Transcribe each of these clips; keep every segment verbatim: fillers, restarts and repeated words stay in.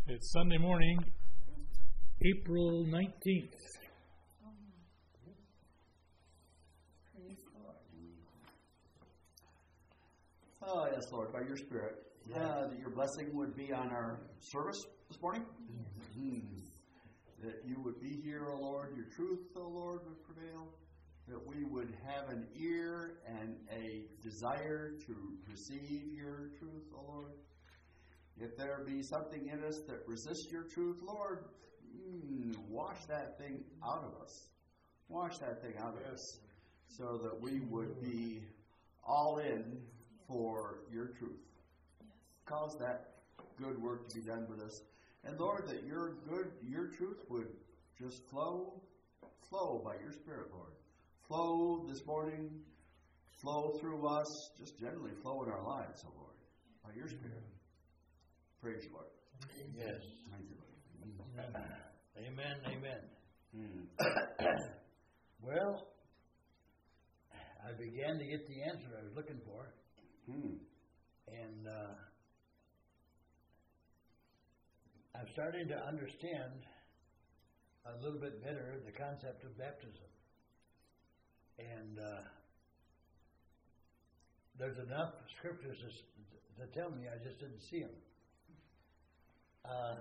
It's Sunday morning, April nineteenth. Oh, yes, Lord, by your Spirit, uh, that your blessing would be on our service this morning. Mm-hmm. That you would be here, O Lord, your truth, O Lord, would prevail. That we would have an ear and a desire to receive your truth, O Lord. If there be something in us that resists your truth, Lord, mm, wash that thing out of us. Wash that thing out of us so that we would be all in for your truth. Cause that good work to be done with us. And Lord, that your good, your truth would just flow, flow by your Spirit, Lord. Flow this morning, flow through us, just generally flow in our lives, oh Lord, by your Spirit. Praise you, Lord. Yes. Thank you, Lord. Amen, amen. Mm. Well, I began to get the answer I was looking for. Mm. And uh, I'm starting to understand a little bit better the concept of baptism. And uh, there's enough scriptures to, to tell me, I just didn't see them. Uh,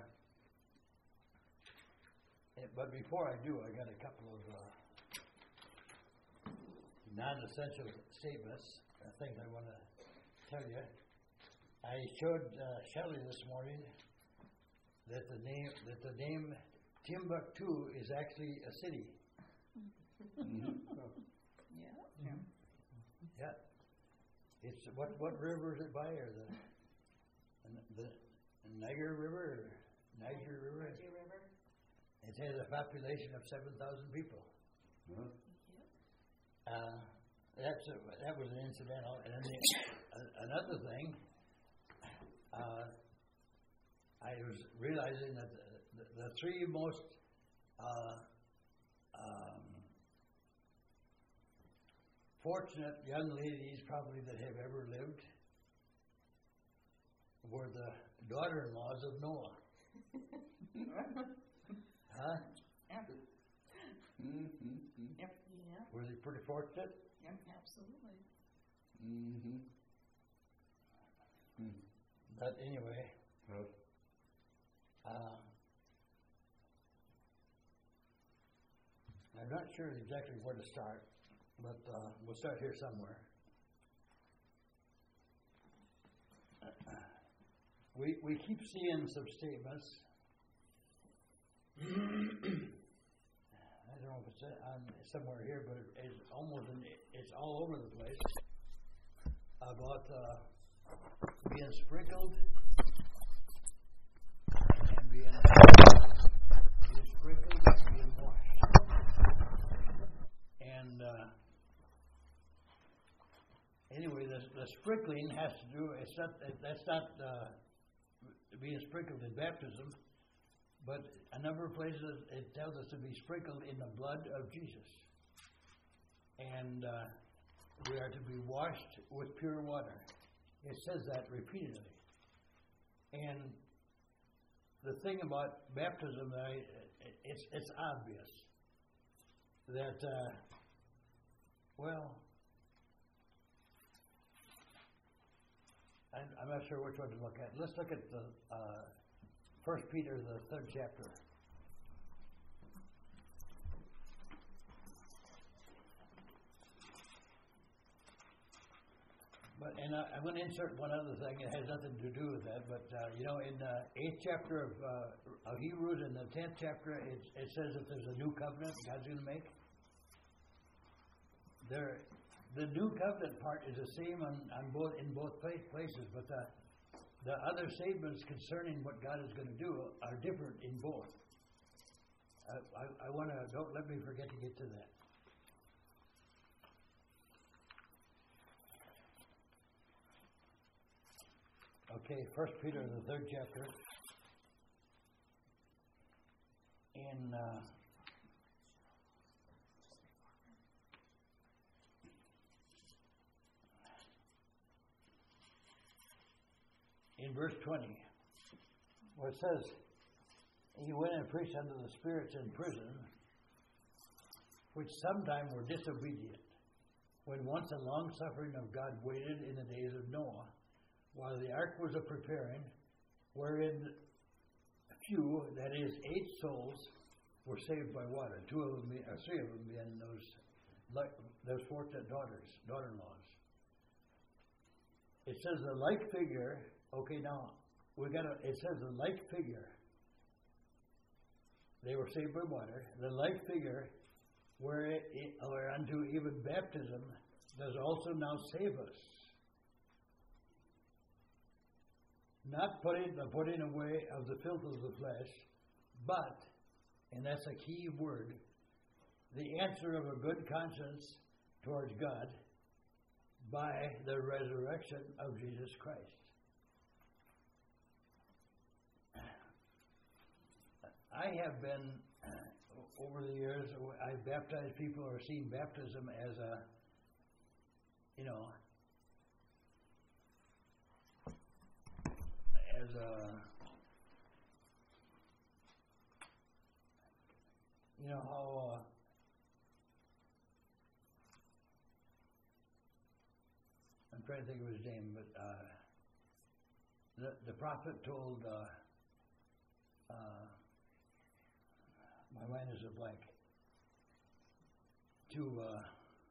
but before I do, I got a couple of uh, non-essential statements, uh, things I want to tell you. I showed uh, Shelley this morning that the name that the name Timbuktu is actually a city. Mm-hmm. Yeah. Yeah. Yeah. It's what what river is it by, or the the Niger River, or Niger River? Niger River. It has a population of seven thousand people. Yeah. Uh, that's a, that was an incidental. And then the, uh, another thing, uh, I was realizing that the, the, the three most uh, um, fortunate young ladies probably that have ever lived were the daughter-in-laws of Noah. Huh? Yeah. Mm-hmm. Yep. Yeah. Were they pretty fortunate? Yep. Absolutely. Mm-hmm. Mm. But anyway, Well, uh, I'm not sure exactly where to start, but uh, we'll start here somewhere. We we keep seeing some statements. I don't know if it's on somewhere here, but it's almost in, it's all over the place about uh, being sprinkled and being, being sprinkled and being washed. And uh, anyway, the, the sprinkling has to do. It's not. That's not uh, being sprinkled in baptism. But a number of places it tells us to be sprinkled in the blood of Jesus. And uh, we are to be washed with pure water. It says that repeatedly. And the thing about baptism, I, it's, it's obvious that, uh, well, I'm, I'm not sure which one to look at. Let's look at the... Uh, First Peter, the third chapter. But and I, I'm going to insert one other thing. It has nothing to do with that. But uh, you know, in the eighth chapter of, uh, of Hebrews, in the tenth chapter, it, it says that there's a new covenant God's going to make. There, the new covenant part is the same on, on both in both places, but the The other statements concerning what God is going to do are different in both. I, I, I want to, don't let me forget to get to that. Okay, First Peter, the third chapter. In uh, in verse twenty, where it says, he went and preached unto the spirits in prison, which sometime were disobedient, when once the long suffering of God waited in the days of Noah, while the ark was a preparing, wherein few, that is, eight souls, were saved by water. Two of them, or three of them, being those like those fortunate daughters, daughter-in-laws. It says the like figure. Okay, now we got to. It says the like figure. They were saved by water. The like figure, where it, it, or unto even baptism, does also now save us. Not putting the putting away of the filth of the flesh, but, and that's a key word, the answer of a good conscience towards God by the resurrection of Jesus Christ. I have been, over the years, I've baptized people or seen baptism as a, you know, as a, you know how uh, I'm trying to think of his name, but uh, the the prophet told uh, uh, my mind is a blank to uh,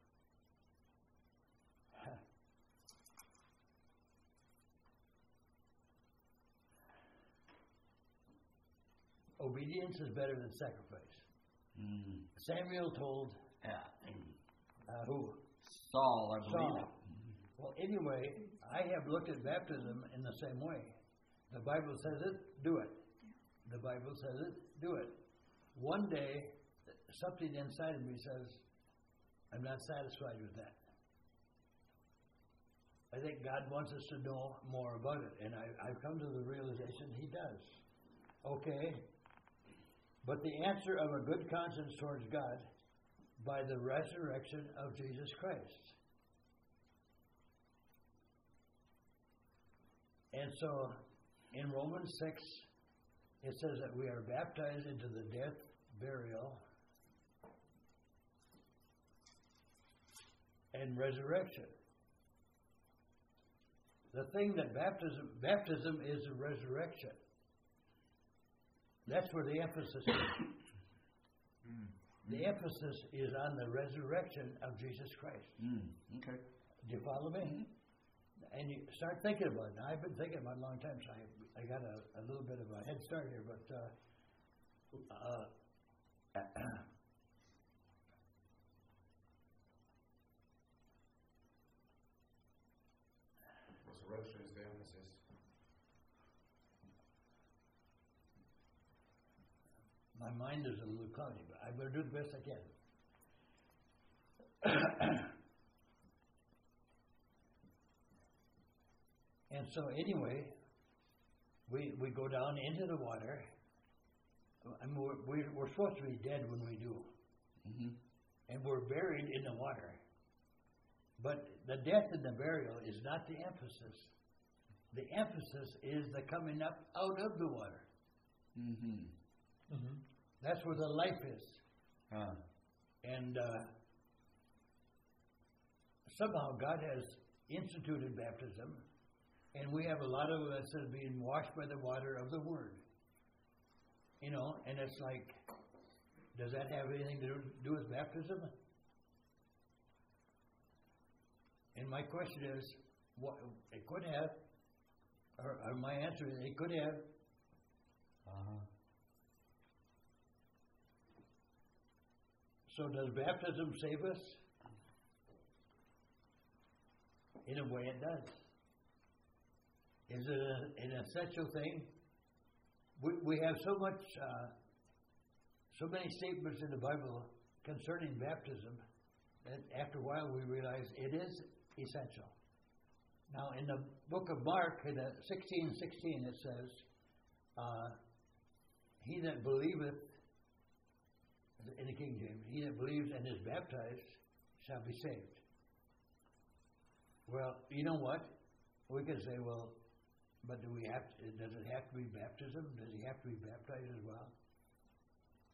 obedience is better than sacrifice. Mm. Samuel told Yeah. uh, who? Saul, I believe. Saul. Well, anyway, I have looked at baptism in the same way. The Bible says it, do it. The Bible says it, do it. One day, something inside of me says, I'm not satisfied with that. I think God wants us to know more about it, and I, I've come to the realization He does. Okay, but the answer of a good conscience towards God by the resurrection of Jesus Christ. And so, in Romans six, it says that we are baptized into the death, burial, and resurrection. The thing that baptism, baptism is a resurrection. That's where the emphasis is. The emphasis is on the resurrection of Jesus Christ. Mm. Okay. Do you follow me? Mm-hmm. And you start thinking about it. Now, I've been thinking about it a long time, so I, I got a, a little bit of a head start here, but uh, uh, resurrection is the emphasis. My mind is a little cloudy, but I better do the best I can. And so, anyway, we we go down into the water. I mean, we're, we're, we're supposed to be dead when we do. Mm-hmm. And we're buried in the water. But the death and the burial is not the emphasis. The emphasis is the coming up out of the water. Mm-hmm. Mm-hmm. That's where the life is. Huh. And uh, somehow God has instituted baptism, and we have a lot of us that are being washed by the water of the Word. You know, and it's like, does that have anything to do with baptism? And my question is, what, it could have, or, or my answer is, it could have. Uh-huh. So does baptism save us? In a way it does. Is it a, an essential thing? We, we have so much, uh, so many statements in the Bible concerning baptism that after a while we realize it is essential. Now in the book of Mark, in sixteen sixteen, it says, uh, he that believeth, in the King James, he that believes and is baptized shall be saved. Well, you know what? We could say, well, but do we have to, does it have to be baptism? Does he have to be baptized as well?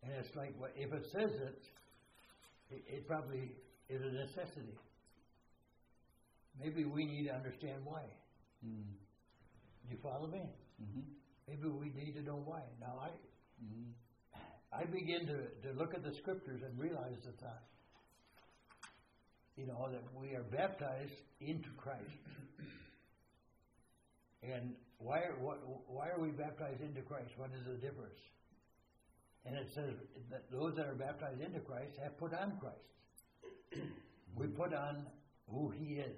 And it's like, well, if it says it, it, it probably is a necessity. Maybe we need to understand why. Mm. Do you follow me? Mm-hmm. Maybe we need to know why. Now, I Mm-hmm. I begin to, to look at the scriptures and realize that, uh, you know, that we are baptized into Christ. And why are, what, why are we baptized into Christ? What is the difference? And it says that those that are baptized into Christ have put on Christ. We put on who He is.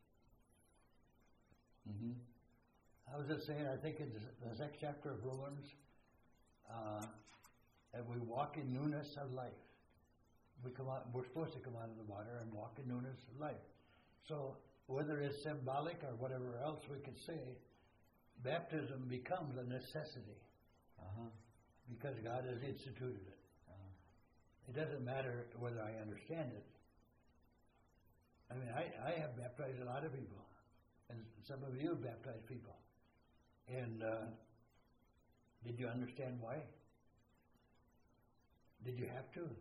Mm-hmm. How was it saying? I think in the next chapter of Romans, uh, that we walk in newness of life. We come out. We're supposed to come out of the water and walk in newness of life. So whether it's symbolic or whatever else we could say, baptism becomes a necessity Uh-huh. because God has instituted it. Uh-huh. It doesn't matter whether I understand it. I mean, I, I have baptized a lot of people, and some of you have baptized people. And uh, did you understand why? Did you have to?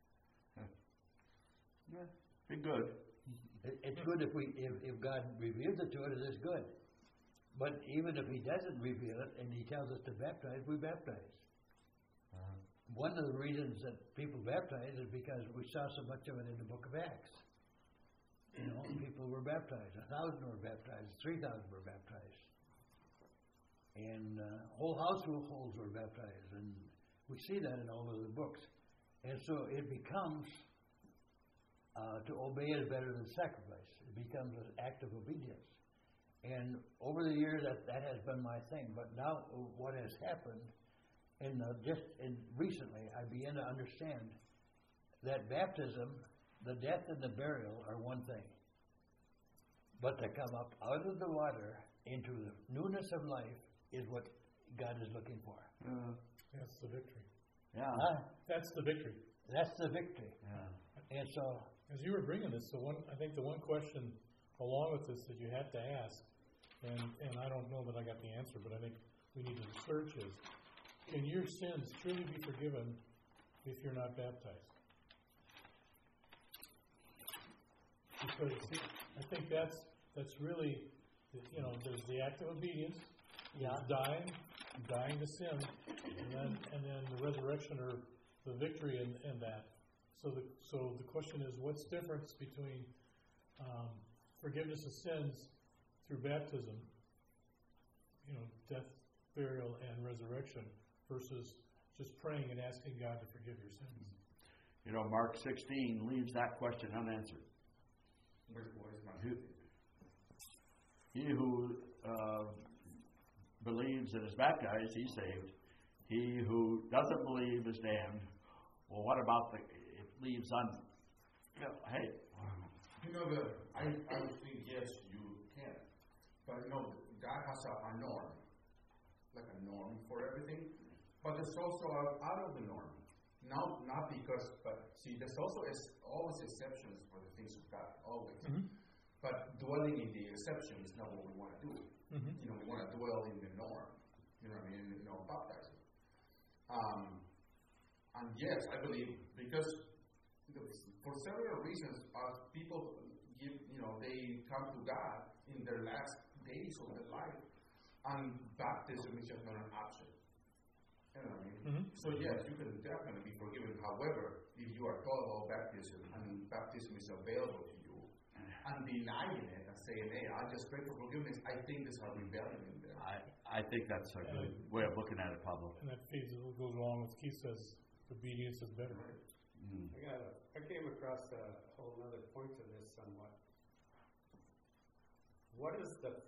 Yeah. Be good. It, it's good if we if, if God reveals it to us, it's good. But even if He doesn't reveal it and He tells us to baptize, we baptize. Uh-huh. One of the reasons that people baptize is because we saw so much of it in the book of Acts. You know, people were baptized. A thousand were baptized. Three thousand were baptized. And uh, whole households were baptized. And we see that in all of the books. And so it becomes, uh, to obey is better than sacrifice. It becomes an act of obedience. And over the years, that, that has been my thing. But now what has happened, in the, just in recently, I began to understand that baptism, the death and the burial are one thing. But to come up out of the water into the newness of life is what God is looking for. Uh, That's the victory. yeah. Huh? That's the victory. That's the victory. Yeah. And so, As you were bringing this, the one I think the one question along with this that you had to ask, and, and I don't know that I got the answer, but I think we need to search is, can your sins truly be forgiven if you're not baptized? Because see, I think that's that's really, you know, there's the act of obedience, yeah, dying, dying to sin, and then and then the resurrection or the victory in, in that. So the so the question is, what's the difference between um, forgiveness of sins through baptism, you know, death, burial, and resurrection, versus just praying and asking God to forgive your sins? You know, Mark sixteen leaves that question unanswered. What is, what is my Who, he who uh, believes and is baptized, he's saved. He who doesn't believe is damned. Well, what about the it leaves un? You know, hey, You know, the I, I would think yes, you can, but you know, God has a, a norm, like a norm for everything. But there's also a, out of the norm. Not not because, but see, there's also is always exceptions for the things of God, always. Mm-hmm. But dwelling in the exception is not what we want to do. Mm-hmm. You know, we want to dwell in the norm. You know what I mean? You know, baptizing. Um, and yes, I believe because for several reasons, uh, people give, you know, they come to God in their last days of their life, and baptism is just not an option. You know what I mean? Mm-hmm. So yes, you can definitely be forgiven. However, if you are taught about baptism and baptism is available to you, and denying it and saying, "Hey, I just pray for forgiveness," I think there's a rebellion in there. I I think that's a good way of looking at it, Pablo. And that feeds, goes along with Keith says, obedience is better. Mm. I got a, I came across a whole other point to this somewhat. What is the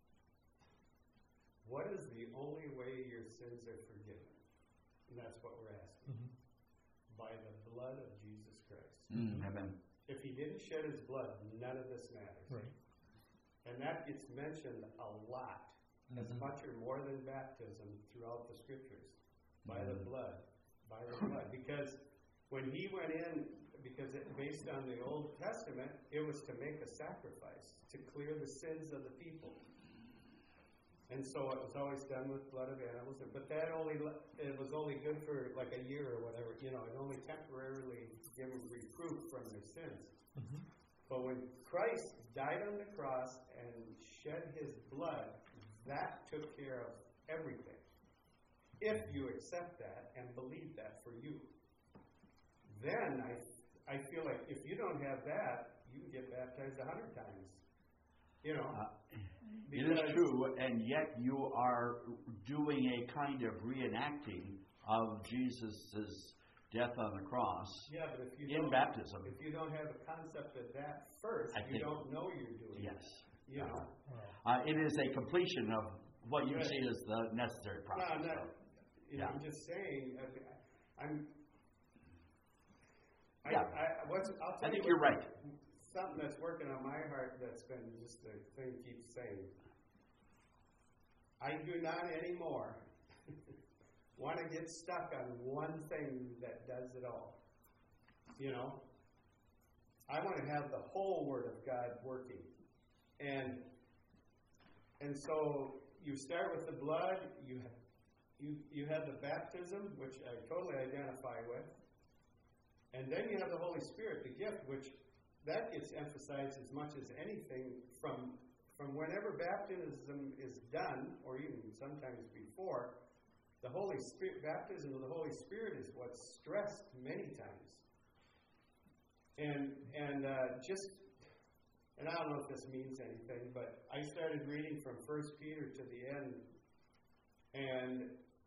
what is the only way your sins are forgiven? And that's what we're asking. Mm-hmm. By the blood of Jesus Christ. Mm, amen. If he didn't shed his blood, none of this matters. Right. And that gets mentioned a lot, Mm-hmm. as much or more than baptism throughout the scriptures. By the Mhm. blood. By the blood. Because when he went in, because it, based on the Old Testament, it was to make a sacrifice, to clear the sins of the people. And so it was always done with blood of animals. But that only, it was only good for like a year or whatever. You know, it only temporarily gave them reproof from their sins. Mhm. But when Christ died on the cross and shed his blood, that took care of everything. If you accept that and believe that for you. Then I I feel like if you don't have that, you can get baptized a hundred times. You know. Uh, it is true, and yet you are doing a kind of reenacting of Jesus' death on the cross Yeah, but if you in don't, baptism. if you don't have a concept of that first, I you think- don't know you're doing Yes. it. You know. Uh, it is a completion of what you Right. see as the necessary No, process. I'm not. so. You know, Yeah. I'm just saying. I, I'm. I, Yeah. I, what's, I'll tell I think you you're what- right. Something that's working on my heart that's been just a thing keeps saying. I do not anymore want to get stuck on one thing that does it all. You know? I want to have the whole Word of God working. And and so you start with the blood, you have, you you have the baptism, which I totally identify with. And then you have the Holy Spirit, the gift, which that gets emphasized as much as anything from from whenever baptism is done, or even sometimes before. The Holy Spirit, baptism of the Holy Spirit is what's stressed many times. And and uh, just, and I don't know if this means anything, but I started reading from First Peter to the end, and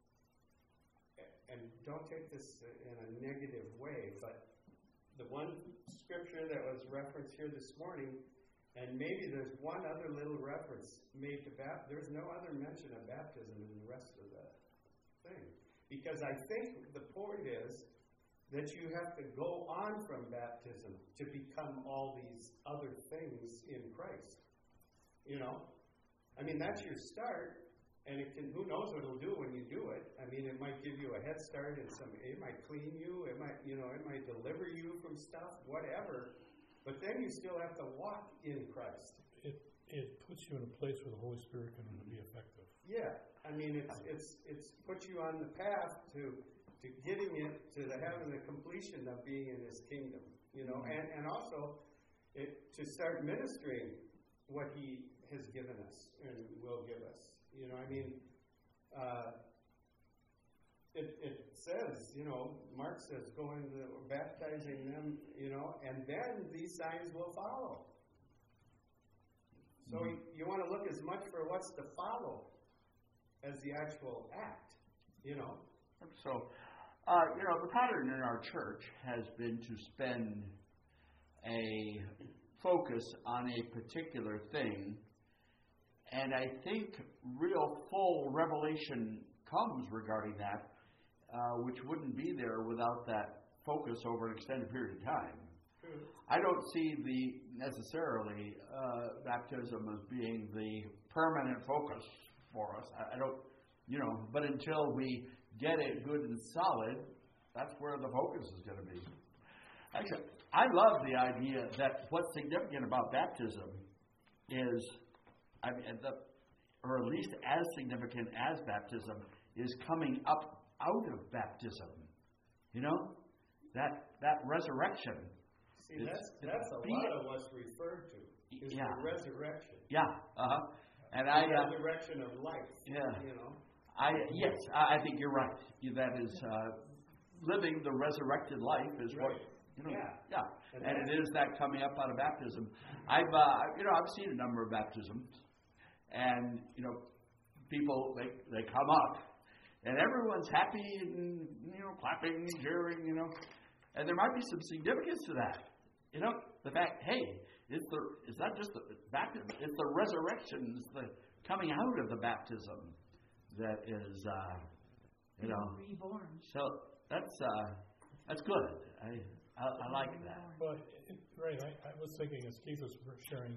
and don't take this in a negative way, but the one scripture that was referenced here this morning, and maybe there's one other little reference made to baptism. There's no other mention of baptism in the rest of the thing. Because I think the point is that you have to go on from baptism to become all these other things in Christ. You know? I mean, that's your start. And it can, who knows what it'll do when you do it. I mean, it might give you a head start and some, it might clean you, it might, you know, it might deliver you from stuff, whatever. But then you still have to walk in Christ. It, it puts you in a place where the Holy Spirit can be effective. Yeah. I mean, it's, it's, it's put you on the path to, to getting it, to the having the completion of being in His kingdom, you know, and, and also it, to start ministering what He has given us and will give us. You know, I mean, uh, it, it says, you know, Mark says, go into baptizing them, you know, and then these signs will follow. So mm-hmm. you, you want to look as much for what's to follow as the actual act, you know. So, uh, you know, the pattern in our church has been to spend a focus on a particular thing. And I think real full revelation comes regarding that, uh, which wouldn't be there without that focus over an extended period of time. True. I don't see the necessarily uh, baptism as being the permanent focus for us. I, I don't, you know, but until we get it good and solid, that's where the focus is going to be. Actually, I love the idea that what's significant about baptism is, I mean, the, or at least as significant as baptism, is coming up out of baptism. You know, that that resurrection. See, is, that's that's a be, lot of what's referred to is yeah. the resurrection. Yeah. Uh huh. And the I. Uh, resurrection of life. Yeah. You know. I yes, I, I think you're right. That is uh, living the resurrected life is Right. what. You know, Yeah. yeah. And, And it is that coming up out of baptism. I've, uh, you know, I've seen a number of baptisms, and you know, people they they come up, and everyone's happy and you know clapping and cheering, you know, and there might be some significance to that. You know, the fact, hey, it's the it's not just the baptism, it's the resurrection, it's the coming out of the baptism that is, uh, you know, Reborn. so that's uh, that's good. I. I, I like that. But, it, right, I, I was thinking, as Keith was sharing,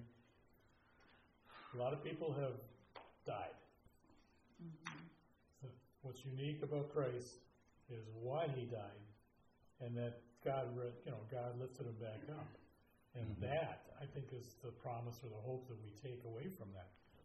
a lot of people have died. Mm-hmm. So what's unique about Christ is why He died, and that God, you know, God lifted Him back up. And mm-hmm. that, I think, is the promise or the hope that we take away from that.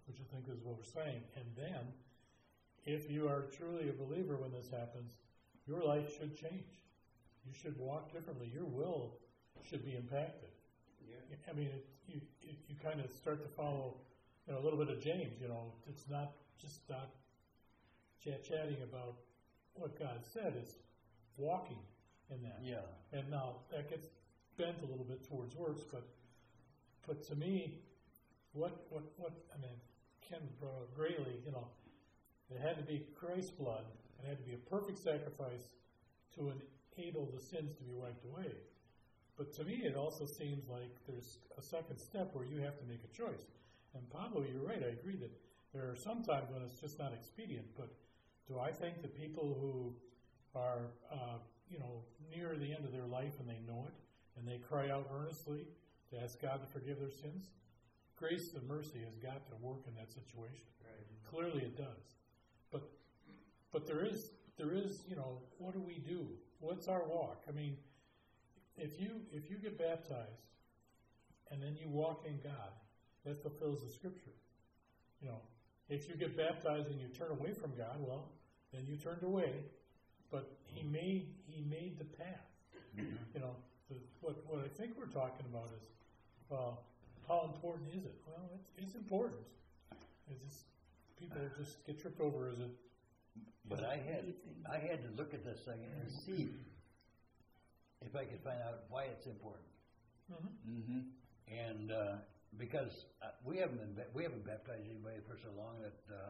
which I think is what we're saying. And then, if you are truly a believer when this happens, your life should change. You should walk differently. Your will should be impacted. Yeah. I mean, it, you it, you kind of start to follow, you know, a little bit of James. You know, it's not just not chat chatting about what God said. It's walking in that. Yeah. And now that gets bent a little bit towards works, but but to me, what what what I mean, Ken uh, Graley, you know, it had to be Christ's blood. It had to be a perfect sacrifice to enable the sins to be wiped away. But to me, it also seems like there's a second step where you have to make a choice. And Pablo, you're right. I agree that there are some times when it's just not expedient. But do I think that people who are, uh, you know, near the end of their life and they know it, and they cry out earnestly to ask God to forgive their sins, grace and mercy has got to work in that situation. Right. Clearly, it does. But but there is there is you know, what do we do? What's our walk? I mean, if you if you get baptized and then you walk in God, that fulfills the Scripture. You know, if you get baptized and you turn away from God, well, then you turned away. But He made He made the path. Mm-hmm. You know, the, what what I think we're talking about is, well, how important is it? Well, it's, it's important. It's just people just get tripped over as it. But I had I had to look at this thing and see if I could find out why it's important. Mm-hmm. Mm-hmm. And uh, because uh, we haven't been ba- we haven't baptized anybody for so long that uh,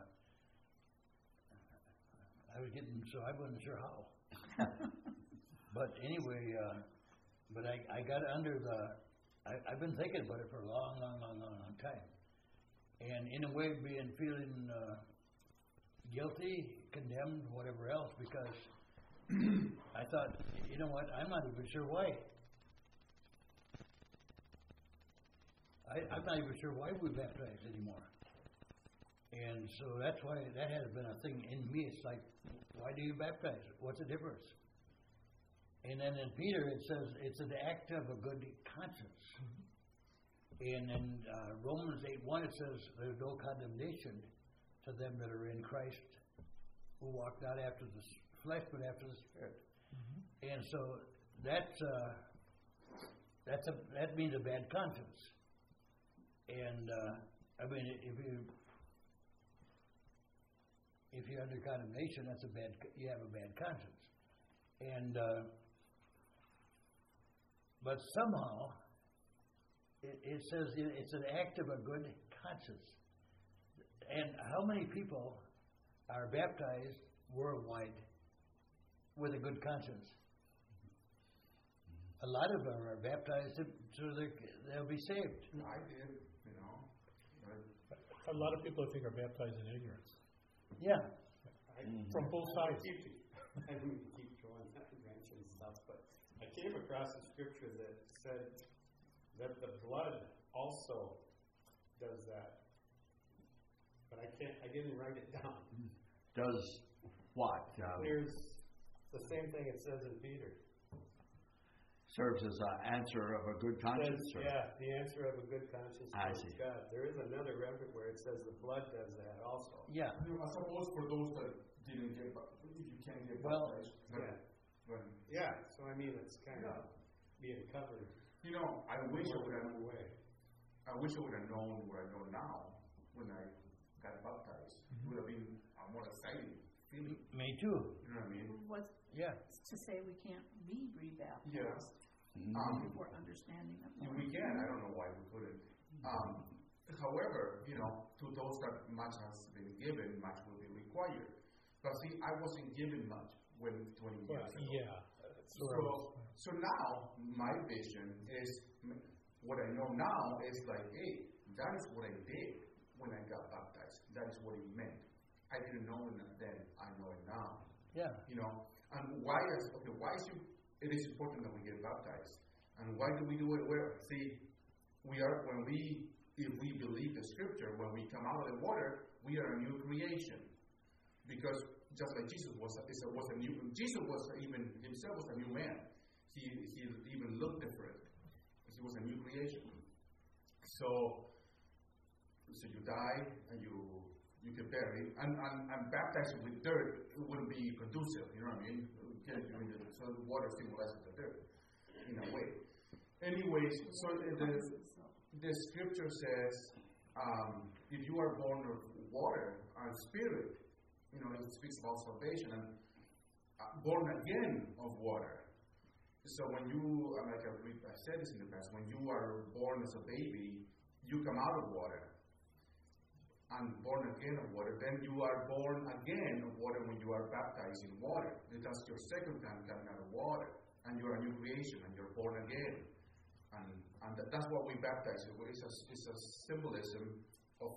I was getting so I wasn't sure how. But anyway, uh, but I, I got under the I, I've been thinking about it for a long, long, long, long, long time, and in a way, being feeling uh, guilty, condemned, whatever else, because I thought, you know what, I'm not even sure why. I, I'm not even sure why we baptize anymore. And so that's why that has been a thing in me. It's like, why do you baptize? What's the difference? And then in Peter it says it's an act of a good conscience. Mm-hmm. And in uh, Romans eight one it says there's no condemnation to them that are in Christ, who walk not after the flesh but after the Spirit. Mm-hmm. And so that's uh, that's a that means a bad conscience. And uh, I mean, if you if you're under condemnation, that's a bad you have a bad conscience. And uh, but somehow it, it says it's an act of a good conscience. And how many people are baptized worldwide with a good conscience? A lot of them are baptized so they'll be saved. I did, you know. A lot of people, I think, are baptized in ignorance. Yeah. I, From both sides. I keep, I mean, keep throwing that wrench and stuff, but I came across a scripture that said that the blood also does that. But I can't, I didn't write it down. Does what? Um, There's the same thing it says in Peter. serves as an answer of a good conscience? Says, or? yeah, the answer of a good conscience I towards see. God. There is another reference where it says the blood does that also. Yeah. I suppose for those that didn't get, ba- if you can't get Well, baptized, Yeah. then, then, Yeah, so I mean, it's kind of Yeah. being covered. you know, I wish I would have, One way. I wish I would have known what I know now when I got baptized. It would have been a more exciting feeling. Me too. You know what I mean? Was Yeah. to say we can't be rebaptized Yeah. Um, before understanding the Yeah, Lord. we can. I don't know why we couldn't. Um, however, you know, to those that much has been given, much will be required. But see, I wasn't given much when twenty Well, years ago. yeah. that's where I So, was- so now my vision is what I know now is like, hey, that is what I did when I got baptized. That is what it meant. I didn't know it then. I know it now. Yeah. You know, and why is okay? Why is it? It is important that we get baptized, and why do we do it? Where see, we are when we if we believe the scripture, when we come out of the water, we are a new creation, because just like Jesus was, a, is a, was a new. Jesus was even himself was a new man. He he even looked different. He was a new creation. So so you die and you you get buried, and, and, and baptizing with dirt, it wouldn't be conducive, you know what I mean? You can't do it, so the water symbolizes the dirt, in a way. Anyways, so the, the scripture says, um, if you are born of water and spirit, you know, it speaks about salvation, and uh, born again of water. So when you, like I've said this in the past, when you are born as a baby, you come out of water. And born again of water, then you are born again of water when you are baptized in water. Because your second time coming out of water, and you're a new creation, and you're born again. And and that's what we baptize. It's a, it's a symbolism of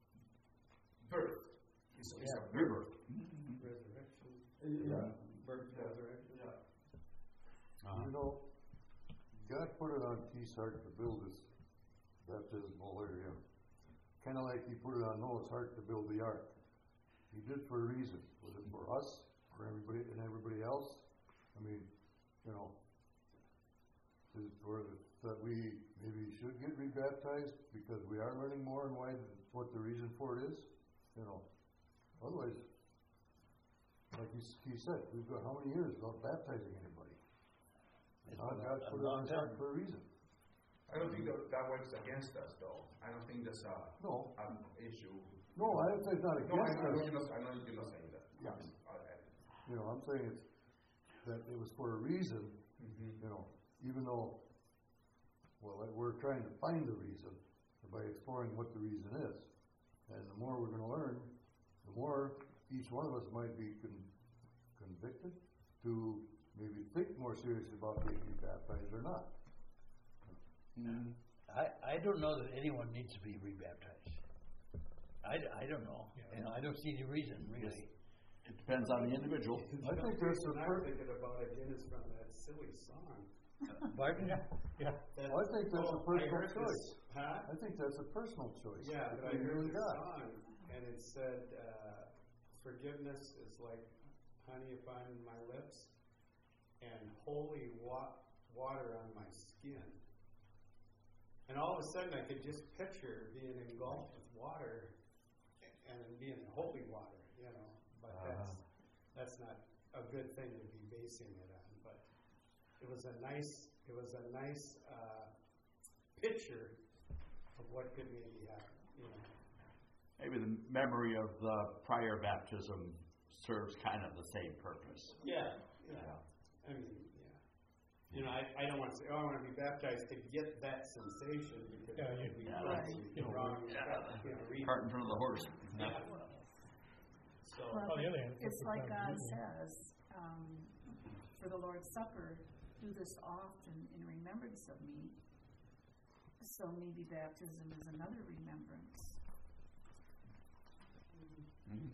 birth. It's, it's a rebirth. Resurrection. Yeah. Birth, resurrection. Yeah. You know, God put it on Keith's heart to build this baptismal area. Kind of like He put it on Noah's heart to build the ark. He did for a reason. Was it for us, for everybody, and everybody else? I mean, you know, is it for the, that we maybe should get rebaptized because we are learning more and why, what the reason for it is? You know, otherwise, like he, he said, we've got how many years without baptizing anybody? It's God, been God a- a put it on long His heart time. for a reason. I don't think that, that works against us, though. I don't think that's a, No. an issue. No, I don't say it's not No, I, against I, know us. you're not, I know you're not saying that. Yeah. I- You know, I'm saying it's, that it was for a reason, Mhm. you know, even though, well, that we're trying to find the reason by exploring what the reason is. And the more we're going to learn, the more each one of us might be con- convicted to maybe think more seriously about getting baptized or not. Mm-hmm. I, I don't know that anyone needs to be rebaptized. I, I don't know. Yeah. You know, I don't see any reason, really. It depends on the individual. I think that's the I'm first, thinking about again is from that silly song. Pardon? Yeah, That, Well, I think that's a oh, I personal heard choice. This, huh? I think that's a personal choice. Yeah, but I between you heard and the God. song, and it said, uh, forgiveness is like honey upon my lips, and holy wa- water on my skin. And all of a sudden, I could just picture being engulfed with water, and being holy water, you know. But that's that's not a good thing to be basing it on. But it was a nice, it was a nice uh, picture of what could maybe happen, you know. Maybe the memory of the prior baptism serves kind of the same purpose. Yeah, yeah. I mean, yeah. You know, I, I don't want to say, oh, I want to be baptized to get that sensation because Yeah, that you- would be yeah, probably you know, wrong. yeah. You know, reading. Cart in front of the horse. Yeah. So, Well, On the other hand, it's it's like not God easy. says, um, for the Lord's Supper, do this often in remembrance of me. So maybe baptism is another remembrance. Mhm.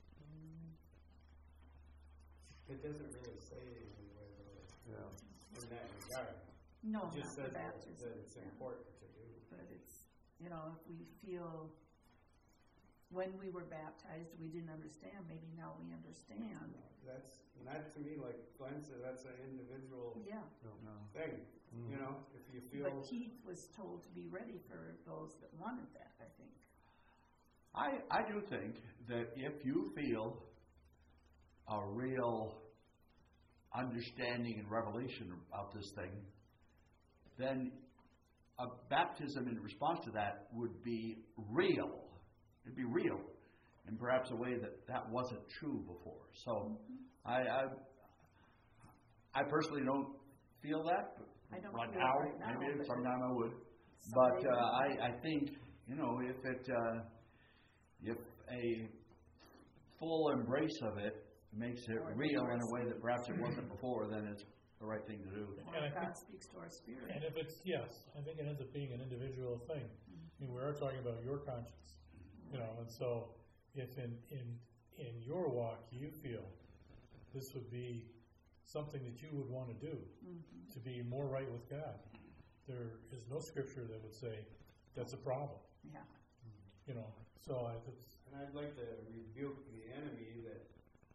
it doesn't really say anywhere though Yeah. in that regard. No, It just not says for that, baptism. that it's yeah. important to do. But it's, you know, if we feel when we were baptized, we didn't understand, maybe now we understand. That's that to me, like Glenn said, that's an individual Yeah. thing. Mhm. You know, if you feel But Keith was told to be ready for those that wanted that, I think. I, I do think that if you feel a real understanding and revelation about this thing, then a baptism in response to that would be real. It'd be real, in perhaps a way that that wasn't true before. So, I, I, I personally don't feel that. But I don't right feel now, it right now, maybe but- sometime I would. But Someday- uh, I, I think, you know, if it, uh, if a full embrace of it makes it Or real in a divorce. way that perhaps it wasn't before, then it's the right thing to do. And I Or think- God speaks to our spirit. And if it's, yes, I think it ends up being an individual thing. I mean, we are talking about your conscience, you know, and so if in, in, in your walk you feel this would be something that you would want to do, Mhm. to be more right with God, there is no scripture that would say that's a problem, Yeah. you know, so I, it's, And I'd like to rebuke the enemy that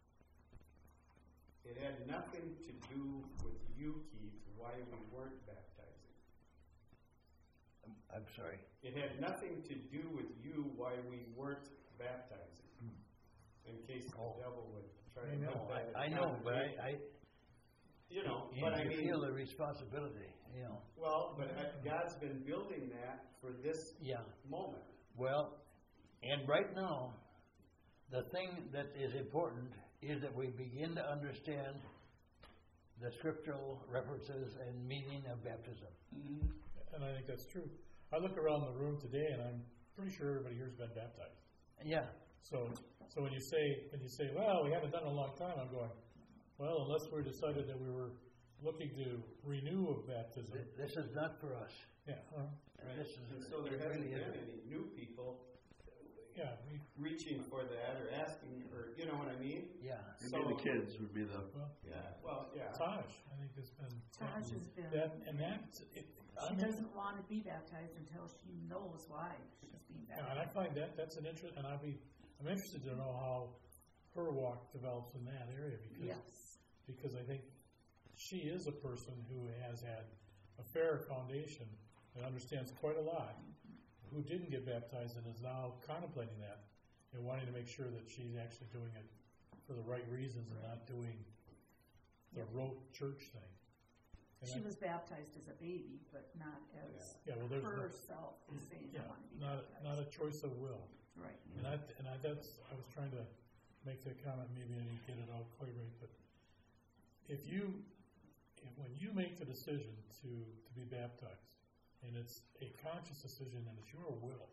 it had nothing to do with you, Keith, why we weren't baptizing. I'm sorry. It had nothing to do with you why we weren't baptizing. In case the devil would try I to know, put that I, I know, but I, I you know, you, but I you mean, feel the responsibility, you know. well, but I- God's been building that for this Yeah. moment. Well, and right now, the thing that is important is that we begin to understand the scriptural references and meaning of baptism. Mm-hmm. And I think that's true. I look around the room today, and I'm pretty sure everybody here's been baptized. Yeah. So, so when you say, when you say, well, we haven't done it in a long time, I'm going, well, unless we decided that we were looking to renew a baptism. Th- This is not for us. Yeah, uh, This is, And so there it hasn't really been isn't. any new people yeah, we, reaching for that or asking, or you know what I mean? Yeah. Maybe the kids would be the. well, Yeah. Well, yeah. Taj, I think has been. Taj has been, That, and that, it, I she mean, doesn't want to be baptized until she knows why she's being yeah, and I baptized. find that, that's an interest, and I'd be, I'm interested to know how her walk develops in that area, because, Yes, because I think she is a person who has had a fair foundation and understands quite a lot, who didn't get baptized and is now contemplating that and wanting to make sure that she's actually doing it for the right reasons and not doing the rote church thing. And she I- was baptized as a baby, but not as Yeah, well, there's no, herself saying, I yeah, want to be not, baptized. not a choice of will. Right. And I, and I, that's, I was trying to make that comment, maybe I didn't get it out quite right, but if you, if, when you make the decision to, to be baptized, and it's a conscious decision and it's your will,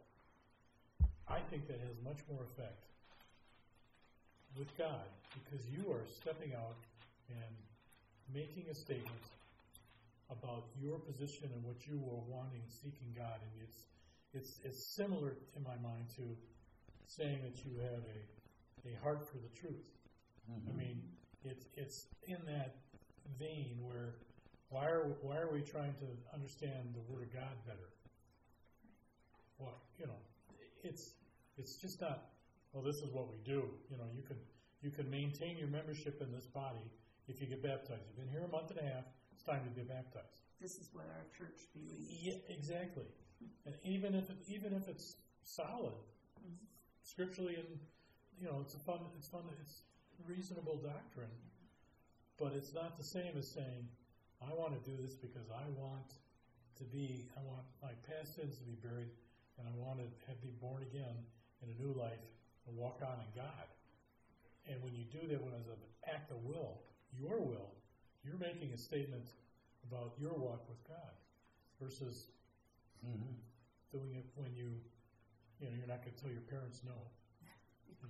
I think that has much more effect with God, because you are stepping out and making a statement about your position and what you are wanting, seeking God, and it's it's it's similar in my mind to saying that you have a, a heart for the truth. Mm-hmm. I mean, it's it's in that vein where why are why are we trying to understand the Word of God better? Well, you know, it's it's just not. Well, this is what we do. You know, you can you can maintain your membership in this body if you get baptized. You've been here a month and a half. It's time to get baptized. This is what our church believes. Yeah, exactly. And even if it, even if it's solid scripturally, and you know, it's a fun, it's fun, it's reasonable doctrine, but it's not the same as saying, I want to do this because I want to be, I want my past sins to be buried, and I want to have, be born again in a new life and walk on in God. And when you do that, when it's an act of will, your will, you're making a statement about your walk with God versus Mm-hmm. doing it when you, you know, you're not going to tell your parents no. You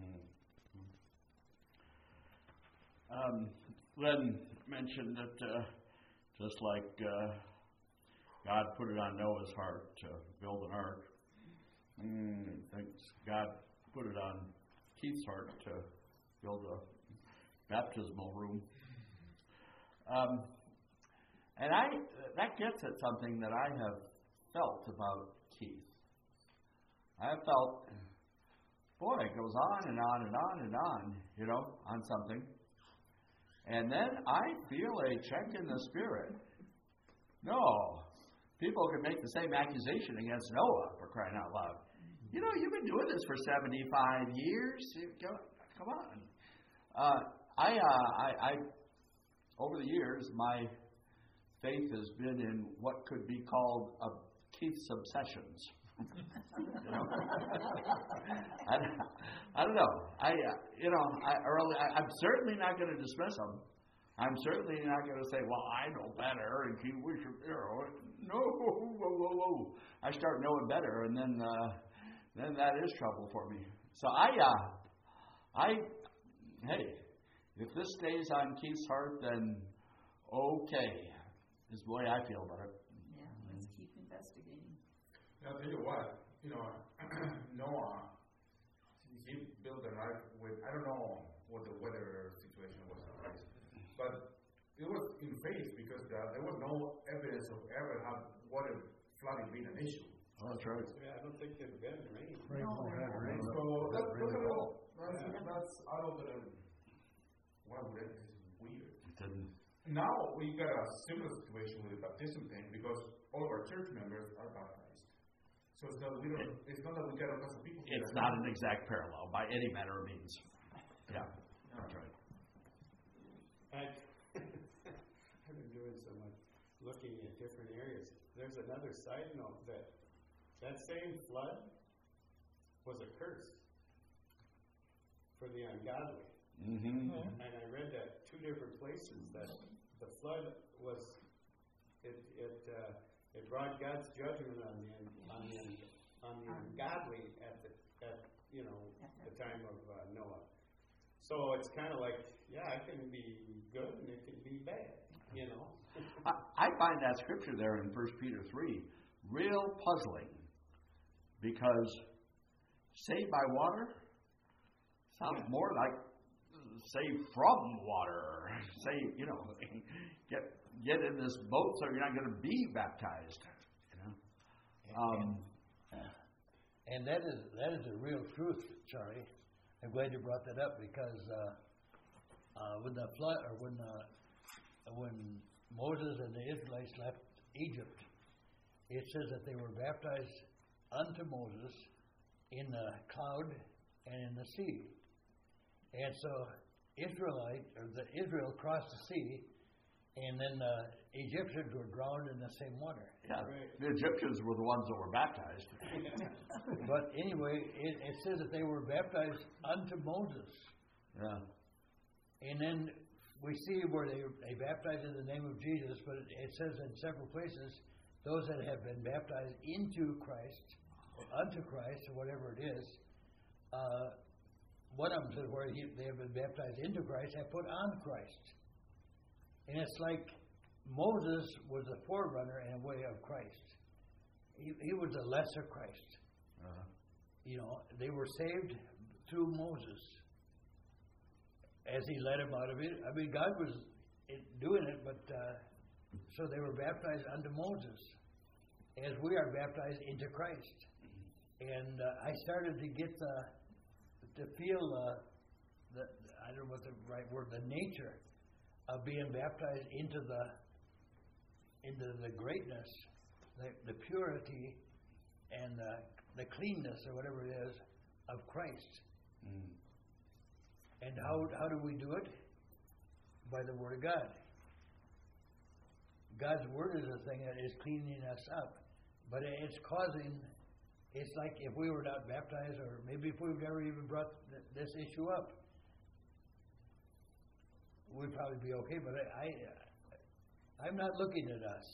know. Um, Len mentioned that uh, just like uh, God put it on Noah's heart to build an ark, mm, thinks God put it on Keith's heart to build a baptismal room. Um, and I that gets at something that I have felt about Keith. I have felt, boy, it goes on and on and on and on, you know, on something. And then I feel a check in the spirit. No, people can make the same accusation against Noah, for crying out loud. You know, you've been doing this for seventy-five years. Come on. Uh, I, uh, I, I, over the years, my faith has been in what could be called a Keith's obsessions. You know, I, I don't know. I, uh, you know, I, early, I, I'm certainly not going to dismiss them. I'm certainly not going to say, "Well, I know better," and Keith, we should, you know, no, whoa, whoa, whoa. I start knowing better, and then, uh, then that is trouble for me. So I, uh, I, hey, if this stays on Keith's heart, then okay, is the way I feel about it. Yeah, let's keep investigating. I'll tell you what, you know, Noah, he built an ark with, I don't know what the weather situation was, right? But it was in faith because uh, there was no evidence of ever have water flooding being an issue. Oh, that's right. Yeah, I don't think there's been rain. Right. No, Yeah, no. right. So That that's, really that's, well. that's, that's out of the, why would it, it's weird. It didn't. Now we got a similar situation with the baptism thing because all of our church members are baptized. So it's not we don't. It's not that we got a bunch of people. It's not an exact parallel by any manner of means. Yeah, that's right. I, I've been doing so much looking at different areas. There's another side note that that same flood was a curse for the ungodly. Mm-hmm. And I read that two different places that the flood was it it uh, it brought God's judgment on the on the on the ungodly at the at you know the time of uh, Noah. So it's kind of like yeah, it can be good and it can be bad, you know. I, I find that scripture there in First Peter three real puzzling because saved by water sounds more like save from water. Save, you know, get get in this boat so you're not going to be baptized. You know, um, and that is that is a real truth, Charlie. I'm glad you brought that up because uh, uh, when the flood, or when uh, when Moses and the Israelites left Egypt, it says that they were baptized unto Moses in the cloud and in the sea, and so. Israelite or the Israel crossed the sea, and then the Egyptians were drowned in the same water. Yeah, right. The Egyptians were the ones that were baptized. But anyway, it, it says that they were baptized unto Moses. Yeah. And then we see where they they baptized in the name of Jesus, but it, it says in several places those that have been baptized into Christ, or unto Christ, or whatever it is. Uh, One of them says where he, they have been baptized into Christ, have put on Christ. And it's like Moses was a forerunner in a way of Christ. He, he was a lesser Christ. Uh-huh. You know, they were saved through Moses as he led them out of it. I mean, God was doing it, but uh, so they were baptized unto Moses as we are baptized into Christ. And uh, I started to get the to feel uh, the I don't know what the right word, the nature of being baptized into the into the greatness, the, the purity, and the, the cleanness or whatever it is of Christ. Mm. And how how do we do it? By the Word of God. God's Word is the thing that is cleaning us up, but it's causing. It's like if we were not baptized, or maybe if we've never even brought th- this issue up, we'd probably be okay. But I, I I'm not looking at us.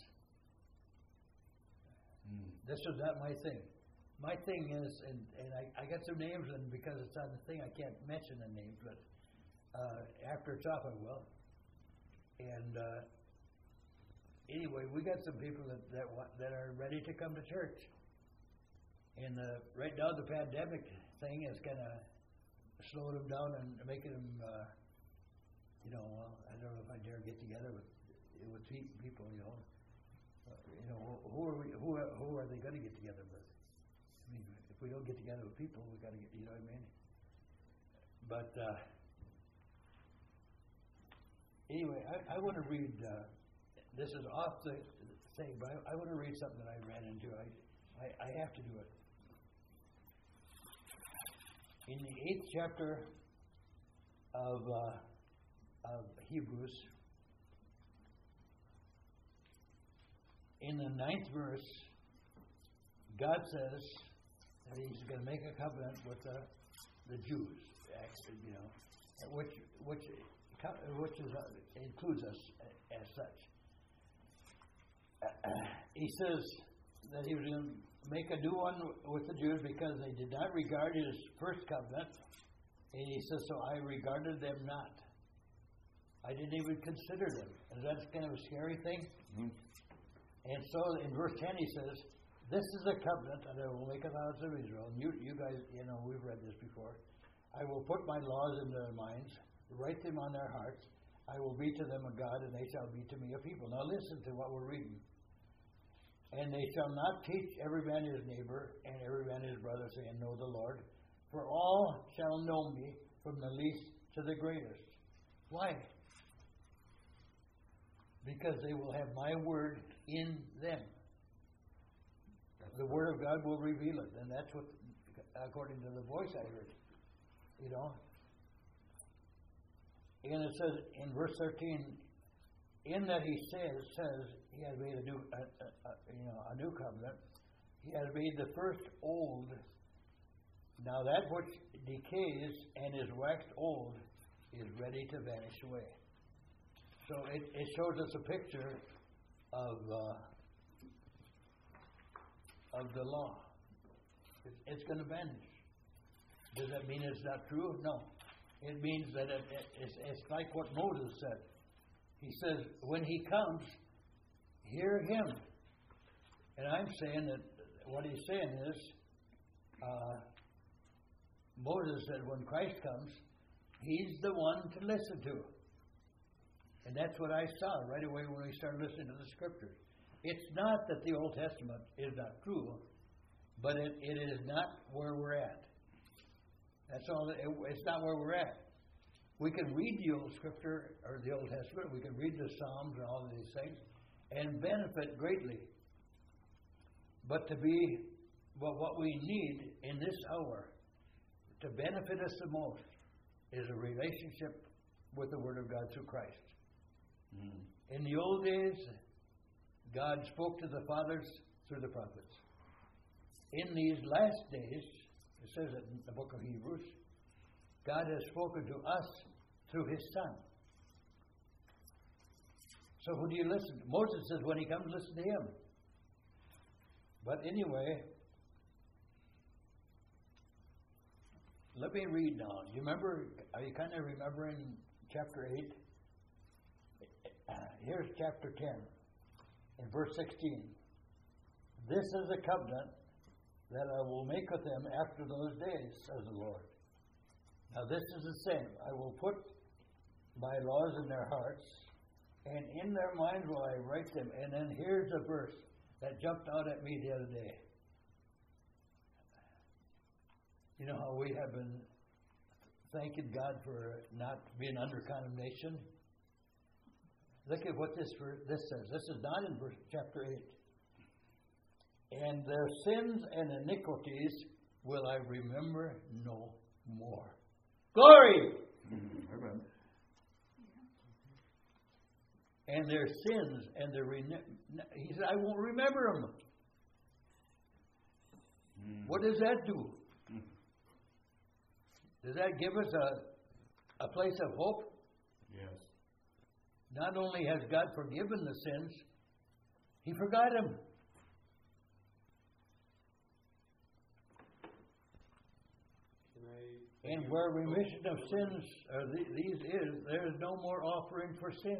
Mm. This is not my thing. My thing is, and, and I, I got some names, and because it's on the thing, I can't mention the names, but uh, after it's off, I will. And uh, anyway, we got some people that that, want, that are ready to come to church. And uh, right now, the pandemic thing is kind of slowing them down and making them, uh, you know, well, I don't know if I dare get together with with people, you know. Uh, you know, who are we? Who are, who are they going to get together with? I mean, if we don't get together with people, we got to get, you know what I mean? But uh, anyway, I, I want to read. Uh, this is off the thing, but I, I want to read something that I ran into. I I, I have to do it. In the eighth chapter of, uh, of Hebrews, in the ninth verse, God says that He's going to make a covenant with the, the Jews, actually, you know, which which which is, uh, includes us as such. Uh, he says that He was going to make a new one with the Jews because they did not regard His first covenant. And He says, so I regarded them not. I didn't even consider them. And that's kind of a scary thing. Mm-hmm. And so in verse ten He says, this is a covenant that I will make with the house of Israel. And you, you guys, you know, we've read this before. I will put my laws into their minds, write them on their hearts. I will be to them a God, and they shall be to me a people. Now listen to what we're reading. And they shall not teach every man his neighbor and every man his brother, saying, know the Lord. For all shall know me, from the least to the greatest. Why? because they will have my word in them. The word of God will reveal it, and that's what, according to the voice I heard, you know. And it says in verse thirteen, in that he says, says he has made a new, a, a, a, you know, a new covenant. He has made the first old. Now that which decays and is waxed old is ready to vanish away. So it, it shows us a picture of uh, of the law. It, it's going to vanish. Does that mean it's not true? No. It means that it, it, it's, it's like what Moses said. He says, when he comes, hear him. And I'm saying that what he's saying is, uh, Moses said when Christ comes, he's the one to listen to. And that's what I saw right away when we started listening to the Scriptures. It's not that the Old Testament is not true, but it, it is not where we're at. That's all. It, it's not where we're at. We can read the Old Scripture, or the Old Testament, we can read the Psalms and all of these things, and benefit greatly. But to be, well, what we need in this hour to benefit us the most is a relationship with the Word of God through Christ. Mm. In the old days, God spoke to the fathers through the prophets. In these last days, it says it in the book of Hebrews, God has spoken to us through His Son. So who do you listen to? Moses says when he comes, listen to him. But anyway, let me read now. You remember, are you kind of remembering chapter eight? Here's chapter ten, in verse sixteen. This is a covenant that I will make with them after those days, says the Lord. Now this is the same. I will put my laws in their hearts, and in their minds will I write them. And then here's a verse that jumped out at me the other day. You know how we have been thanking God for not being under condemnation? Look at what this this says. This is not in verse chapter eight. And their sins and iniquities will I remember no more. Glory! Amen. And their sins and their rene- he said, I won't remember them. Mm. What does that do? Mm. Does that give us a a place of hope? Yes. Not only has God forgiven the sins, He forgot them. And where remission of sins or the, these is, there is no more offering for sin.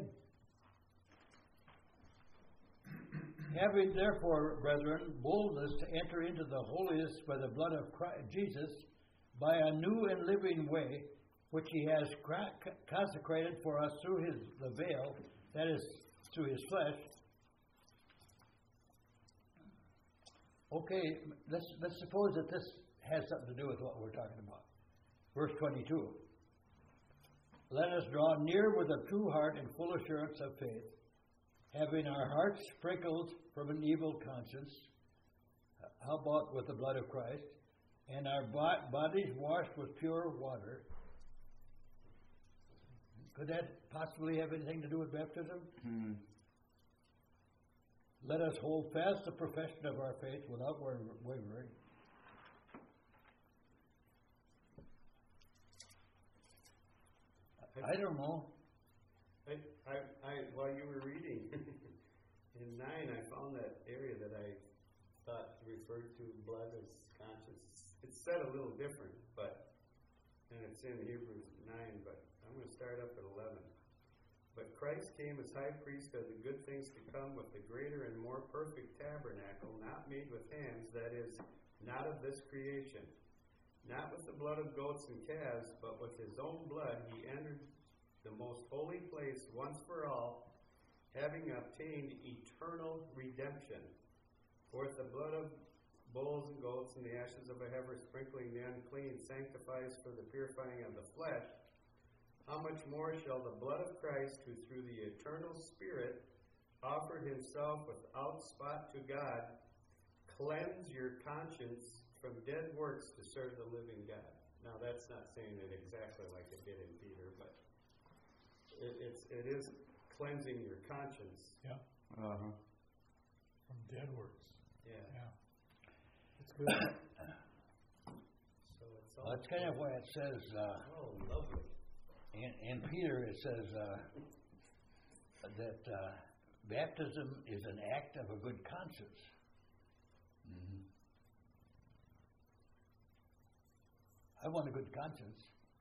Having therefore, brethren, boldness to enter into the holiest by the blood of Christ, Jesus, by a new and living way, which He has consecrated for us through His the veil, that is, through His flesh. Okay, let's let's suppose that this has something to do with what we're talking about. Verse twenty-two. Let us draw near with a true heart and full assurance of faith, having our hearts sprinkled from an evil conscience. How about with the blood of Christ? And our bodies washed with pure water. Could that possibly have anything to do with baptism? Hmm. Let us hold fast the profession of our faith without wavering. I don't know. I, I, I, while you were reading in nine, I found that area that I thought referred to blood as conscience. It's said a little different, but and it's in Hebrews nine. But I'm going to start up at eleven. But Christ came as high priest of the good things to come with the greater and more perfect tabernacle, not made with hands, that is, not of this creation. Not with the blood of goats and calves, but with His own blood He entered the most holy place once for all, having obtained eternal redemption. For if the blood of bulls and goats and the ashes of a heifer sprinkling the unclean sanctifies for the purifying of the flesh, how much more shall the blood of Christ, who through the eternal Spirit offered himself without spot to God, cleanse your conscience from dead works to serve the living God. Now, that's not saying it exactly like it did in Peter, but it, it's, it is cleansing your conscience. Yeah, Uh-huh. from dead works. Yeah. Yeah. It's good. So it's all Well, that's kind of why it says, uh, oh, lovely. in, in Peter, it says uh, that uh, baptism is an act of a good conscience. Mm-hmm. I want a good conscience.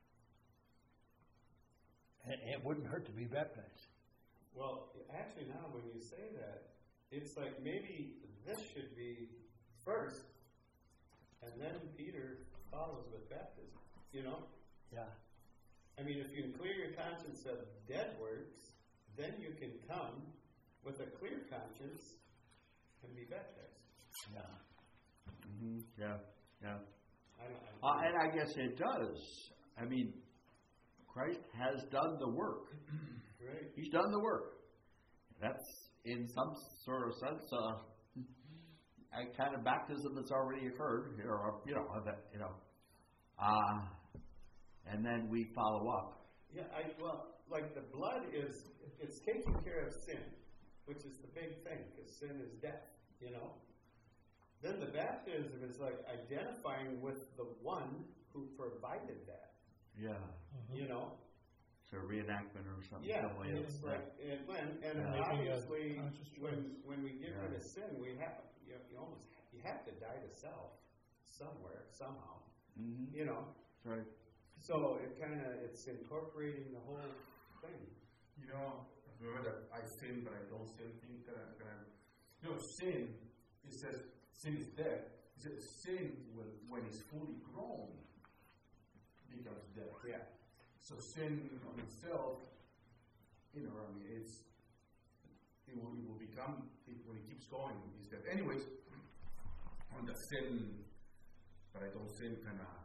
And it wouldn't hurt to be baptized. Well, actually, now when you say that, it's like maybe this should be first, and then Peter follows with baptism. You know? Yeah. I mean, if you can clear your conscience of dead works, then you can come with a clear conscience and be baptized. Yeah. Mm-hmm. Yeah, yeah. I don't, I don't Uh, and I guess it does. I mean, Christ has done the work. right. He's done the work. That's, in some sort of sense, uh, a kind of baptism that's already occurred, or you know, that you know, uh, and then we follow up. Yeah, I well, like the blood is it's taking care of sin, which is the big thing, because sin is death. You know. Then the baptism is like identifying with the one who provided that. Yeah. Mhm. You know. So reenactment or something. Yeah, some way and of- it's like, and, and, and Yeah. obviously, Making a conscious when choice. when we get Yeah. rid of sin, we have you, you almost you have to die to self somewhere somehow. Mhm. You know, That's right. so it kind of it's incorporating the whole thing. You know, remember that I sin but I don't sin thing? Can I, can I, you know, sin, it says sin is death. It says sin, when, when it's fully grown, becomes death. Yeah. So sin on itself, you know, I mean, it's, it will, it will become, it, when it keeps going, it's death. Anyways, on the sin, but I don't sin kind of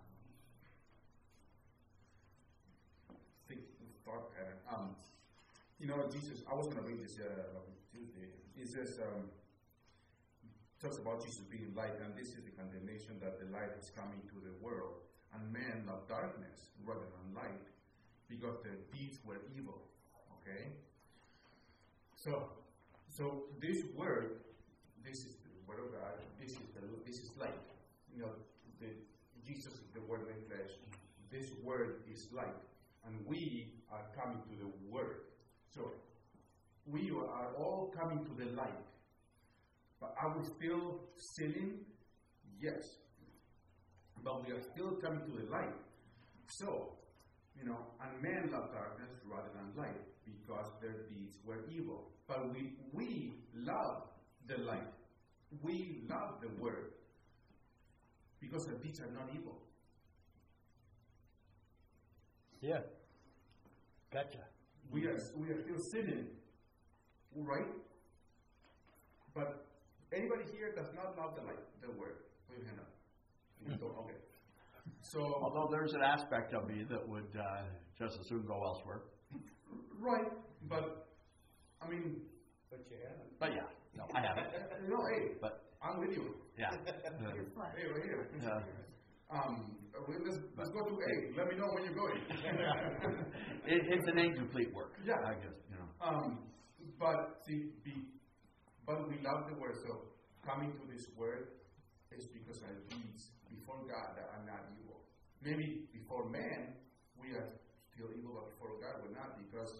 think, thought pattern. Um, you know, Jesus, I was going to read this uh, Tuesday. It says, um, talks about Jesus being light, and this is the condemnation that the light is coming to the world, and men love darkness rather than light, because their deeds were evil. Okay? So, so this word, this is the word of God, this is the this is light. You know, the, Jesus is the word made flesh. This word is light, and we are coming to the word. So, we are all coming to the light. But are we still sinning? Yes. But we are still coming to the light. So, you know, and men love darkness rather than light because their deeds were evil. But we we love the light. We love the word because our deeds are not evil. Yeah. Gotcha. We are we are still sinning, right? But anybody here does not love the light, the word. Put your hand up. You don't, okay. So, Although there's an aspect of me that would uh, just as soon go elsewhere. right, but I mean, But you haven't. But yeah, no, I haven't. you know, hey, But I'm with you. yeah. Your flesh. Hey, right here. Yeah. Um, well, let's let's go to A. Let me know when you're going. It, it's an incomplete work. Yeah. I guess, you know. Um, but see, be, but we love the word. So coming to this word is because our deeds before God that are not evil. Maybe before man we are still evil, but before God we're not, because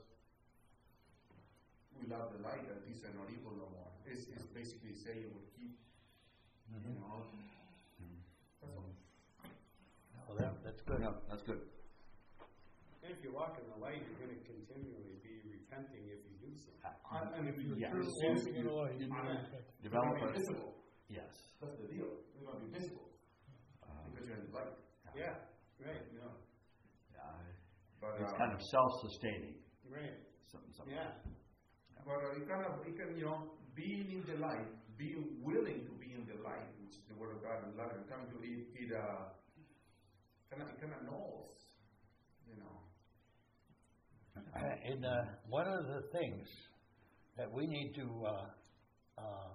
we love the light and these are not evil no more. It's, it's basically saying we keep, you know. That's all. Well, that, that's good. Yeah, that's good. And if you walk in the light, you're going to continually be repenting if you do sin. And, and if you Yeah. yeah. Walking in the light, you Amen. repent. Develop You're a, gonna be visible. yes. That's the deal. You're going to be visible Uh, because you're in the light. Yeah, right, You know. yeah. But It's uh, kind of self-sustaining. right. Something, something. Yeah, But uh, it kind of, it can, you know, being in the light, being willing to be in the light, which is the word of God and love, and coming to it, it uh, kind of, it kind of knows, you know. Uh, and uh, one of the things that we need to uh, uh,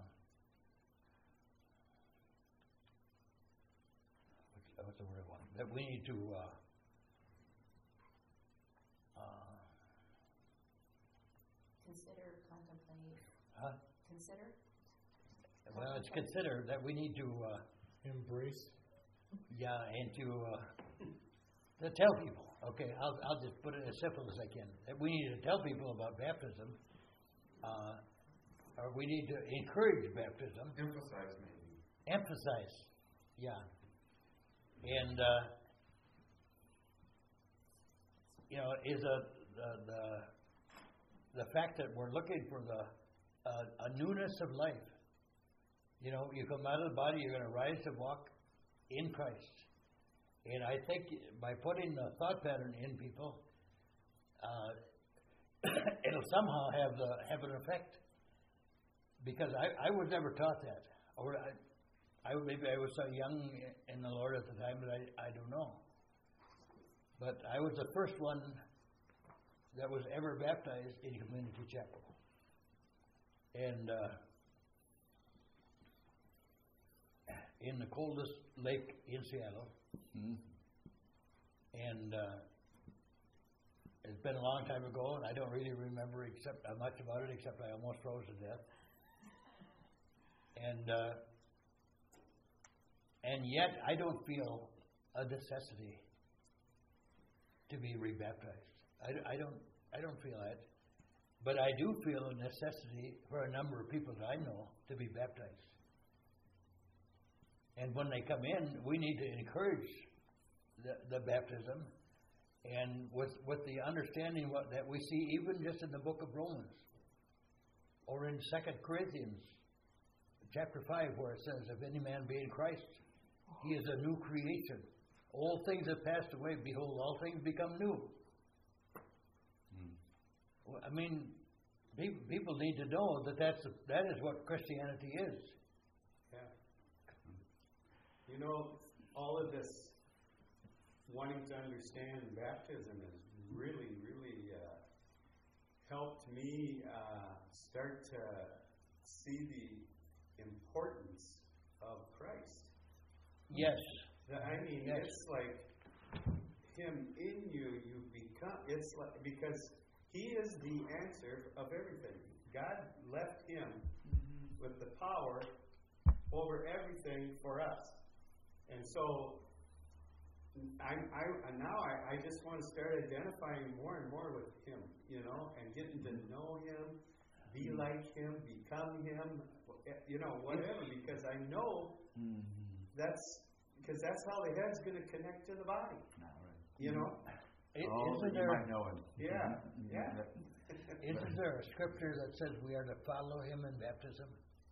what's, what's the word I want? That we need to uh, uh, Consider, contemplate, huh? consider? Well, it's considered that we need to uh, Embrace. yeah, and to uh, to tell people. Okay, I'll I'll just put it as simple as I can. That we need to tell people about baptism, uh, or we need to encourage baptism. Emphasize maybe. Emphasize, yeah, and uh, you know, is a the, the the fact that we're looking for the uh, a newness of life. You know, you come out of the body, you're going to rise and walk in Christ. And I think by putting the thought pattern in people, uh, it'll somehow have the have an effect. Because I, I was never taught that, or I, I maybe I was so young in the Lord at the time that I I don't know. But I was the first one that was ever baptized in community chapel, and uh, in the coldest lake in Seattle. Mm-hmm. And uh, it's been a long time ago, and I don't really remember except uh, much about it, except I almost froze to death. And uh, and yet I don't feel a necessity to be rebaptized. I, I don't I don't feel that, but I do feel a necessity for a number of people that I know to be baptized. And when they come in, we need to encourage the, the baptism, and with with the understanding what, that we see even just in the book of Romans, or in Second Corinthians, chapter five, where it says, "If any man be in Christ, he is a new creation. All things have passed away; behold, all things become new." Mm. I mean, people, people need to know that that's a, that is what Christianity is. Yeah. You know, all of this wanting to understand baptism has really, really uh, helped me uh, start to see the importance of Christ. Yes. I mean, yes. It's like Him in you, you become, it's like, because He is the answer of everything. God left Him mm-hmm. with the power over everything for us. And so, I, I now I, I just want to start identifying more and more with Him, you know, and getting to know Him, be like Him, become Him, you know, whatever. Because I know mm-hmm. that's because that's how the head's going to connect to the body. No, right. You know. It, oh, isn't you there? might know Him. Yeah, yeah. Isn't there a scripture that says we are to follow Him in baptism?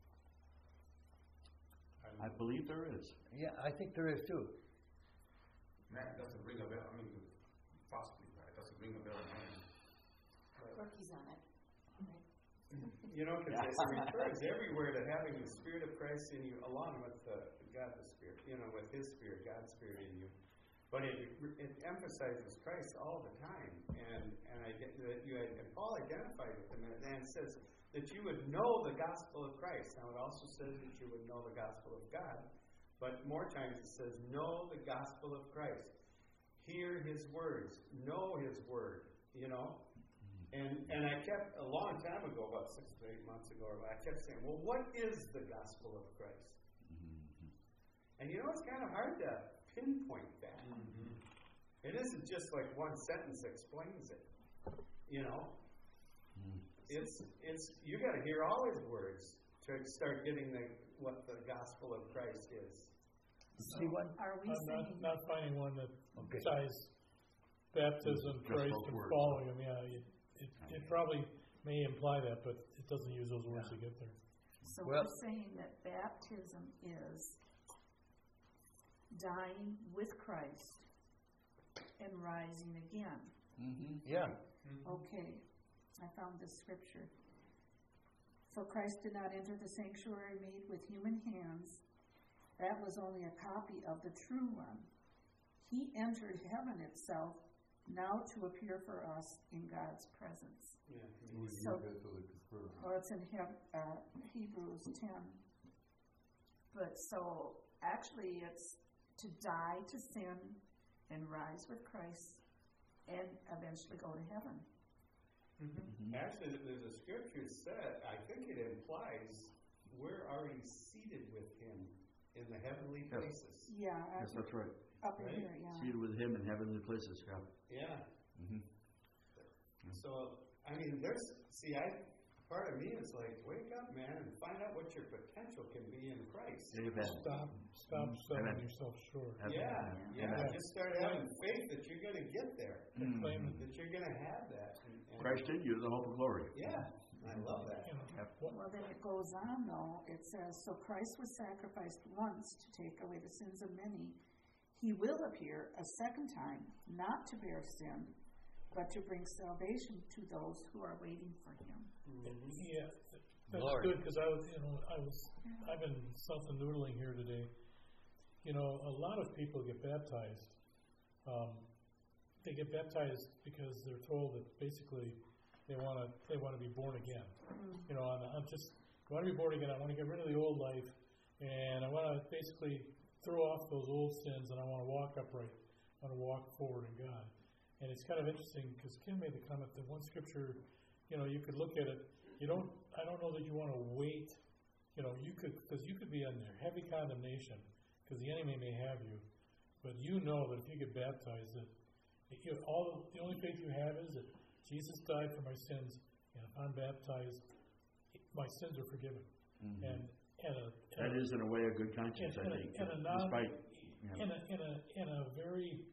I believe there is. Yeah, I think there is too. That doesn't ring a bell. I mean, possibly, right? It doesn't ring a bell. Rookies on it. You know, because it refers everywhere to having the Spirit of Christ in you, along with the God, the Spirit. You know, with His Spirit, God's Spirit in you. But it it emphasizes Christ all the time, and and I get that you and Paul identified with Him, and it says that you would know the gospel of Christ. Now it also says that you would know the gospel of God, but more times it says know the gospel of Christ, hear His words, know His word. You know, and and I kept a long time ago, about six to eight months ago, I kept saying, well, what is the gospel of Christ? Mm-hmm. And you know, it's kind of hard to pinpoint that. Mm-hmm. It isn't just like one sentence explains it. You know, mm. it's it's you got to hear all His words to start getting the what the gospel of Christ is. So, See one? Are we I'm saying not, not finding one that okay. ties baptism, Just Christ, those and words. following Him. Yeah, it, it, it probably may imply that, but it doesn't use those words Yeah. to get there. so well, we're saying that baptism is dying with Christ and rising again. Mm-hmm. Yeah. Mm-hmm. Okay, I found this scripture. For Christ did not enter the sanctuary made with human hands. That was only a copy of the true one. He entered heaven itself now to appear for us in God's presence. Yeah. We So- need that so they confirm. Well, it's in Heb- uh, Hebrews ten. But so, actually, it's to die to sin and rise with Christ and eventually go to heaven. Mm-hmm. Actually, the, the scripture said, I think it implies we're already seated with Him in the heavenly Yes. places. Yeah, Yes, up, that's right. up in Right. here, yeah. Seated with Him in heavenly places, yeah. Yeah. Mm-hmm. So, I mean, there's, see, I, part of me is like, wake up, man, and find out what your potential can be in Christ. Amen. Stop, stop selling Amen. yourself short. Amen. Yeah, yeah. Amen. Just start having faith that you're going to get there, Mm. Claim that you're going to have that. And, and Christ in you, the hope of glory. Yeah, I love that. You know, Yep. what- Well, then it goes on, though. It says, so Christ was sacrificed once to take away the sins of many. He will appear a second time, not to bear sin, but to bring salvation to those who are waiting for Him. Yeah, that's Glory. good, because I was, you know, I was, I've been self-noodling here today. You know, a lot of people get baptized. Um, they get baptized because they're told that basically they want to, they want to be born again. You know, I'm, I'm just, I want to be born again. I want to get rid of the old life, and I want to basically throw off those old sins, and I want to walk upright. I want to walk forward in God. And it's kind of interesting because Kim made the comment that one scripture, you know, you could look at it. You don't. I don't know that you want to wait. You know, you could because you could be under heavy condemnation because the enemy may have you, but you know that if you get baptized, that if you, all the only faith you have is that Jesus died for my sins, and if I'm baptized, my sins are forgiven. Mhm. And and a, That and a, is, in a way, a good conscience, and I a, think. and a non, Despite, yeah. in a in a in a very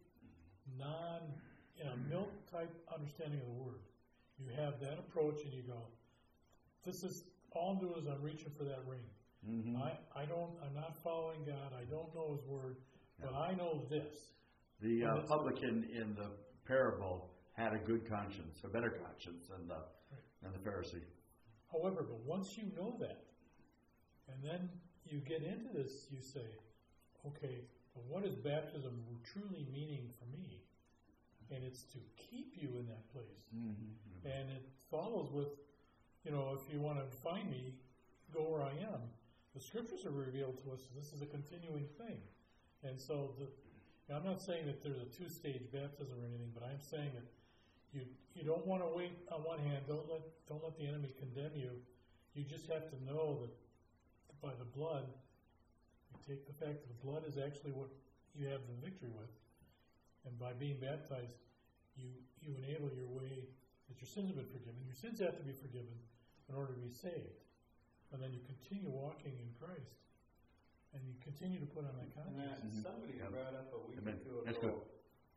non in a milk type understanding of the word. You have that approach and you go, this is all I'm doing is I'm reaching for that ring. Mhm. I, I don't I'm not following God, I don't know His word, but I know this. The uh, And it's- publican in the parable had a good conscience, a better conscience than the, than the Pharisee. However, but once you know that, and then you get into this, you say, okay, but what is baptism truly meaning for me? And it's to keep you in that place. Mm-hmm. And it follows with, you know, if you want to find me, go where I am. The scriptures are revealed to us. This is a continuing thing. And so the, I'm not saying that there's a two-stage baptism or anything, but I'm saying that you you don't want to wait on one hand. Don't let don't let the enemy condemn you. You just have to know that by the blood, you take the fact that the blood is actually what you have the victory with. And by being baptized, you, you enable your way that your sins have been forgiven. Your sins have to be forgiven in order to be saved. And then you continue walking in Christ. And you continue to put on that And conscience. that, somebody Yeah. brought up a week Amen. or two That's ago, good.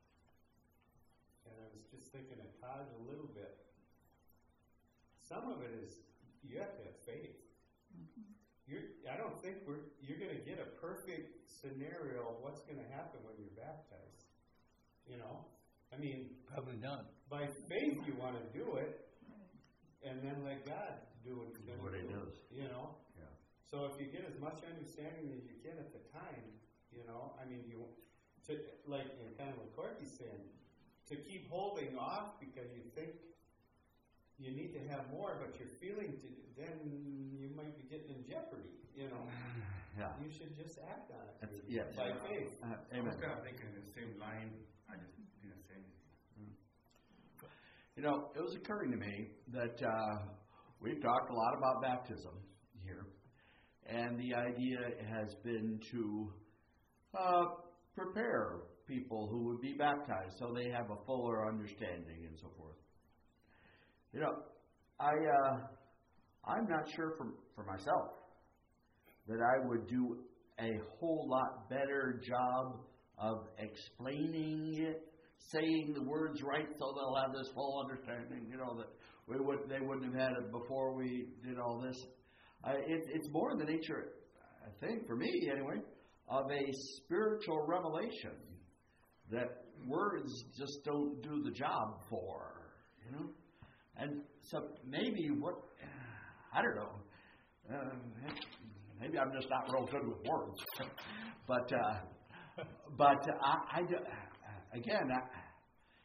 and I was just thinking of Todd a little bit. Some of it is you have to have faith. You're, I don't think we're you're going to get a perfect scenario of what's going to happen when you're baptized. You know, I mean, Probably not. by faith you want to do it, and then let God do what He's going What to He do. does. You know. Yeah. So if you get as much understanding as you can at the time, you know, I mean, you to like in kind of what Corky's saying, to keep holding off because you think you need to have more, but you're feeling to, then you might be getting in jeopardy. You know, Yeah. you should just act on it That's, yes. by faith. Uh, I amen. was kind of thinking the same line. I just didn't say anything. You know, it was occurring to me that uh, we've talked a lot about baptism here, and the idea has been to uh, prepare people who would be baptized so they have a fuller understanding and so forth. You know, I uh, I'm not sure for for myself that I would do a whole lot better job of explaining it, saying the words right so they'll have this full understanding, you know, that we would they wouldn't have had it before we did all this. Uh, it, it's more in the nature, I think, for me anyway, of a spiritual revelation that words just don't do the job for, you know. And so maybe what, I don't know, uh, maybe I'm just not real good with words, but uh, but I, I again, I,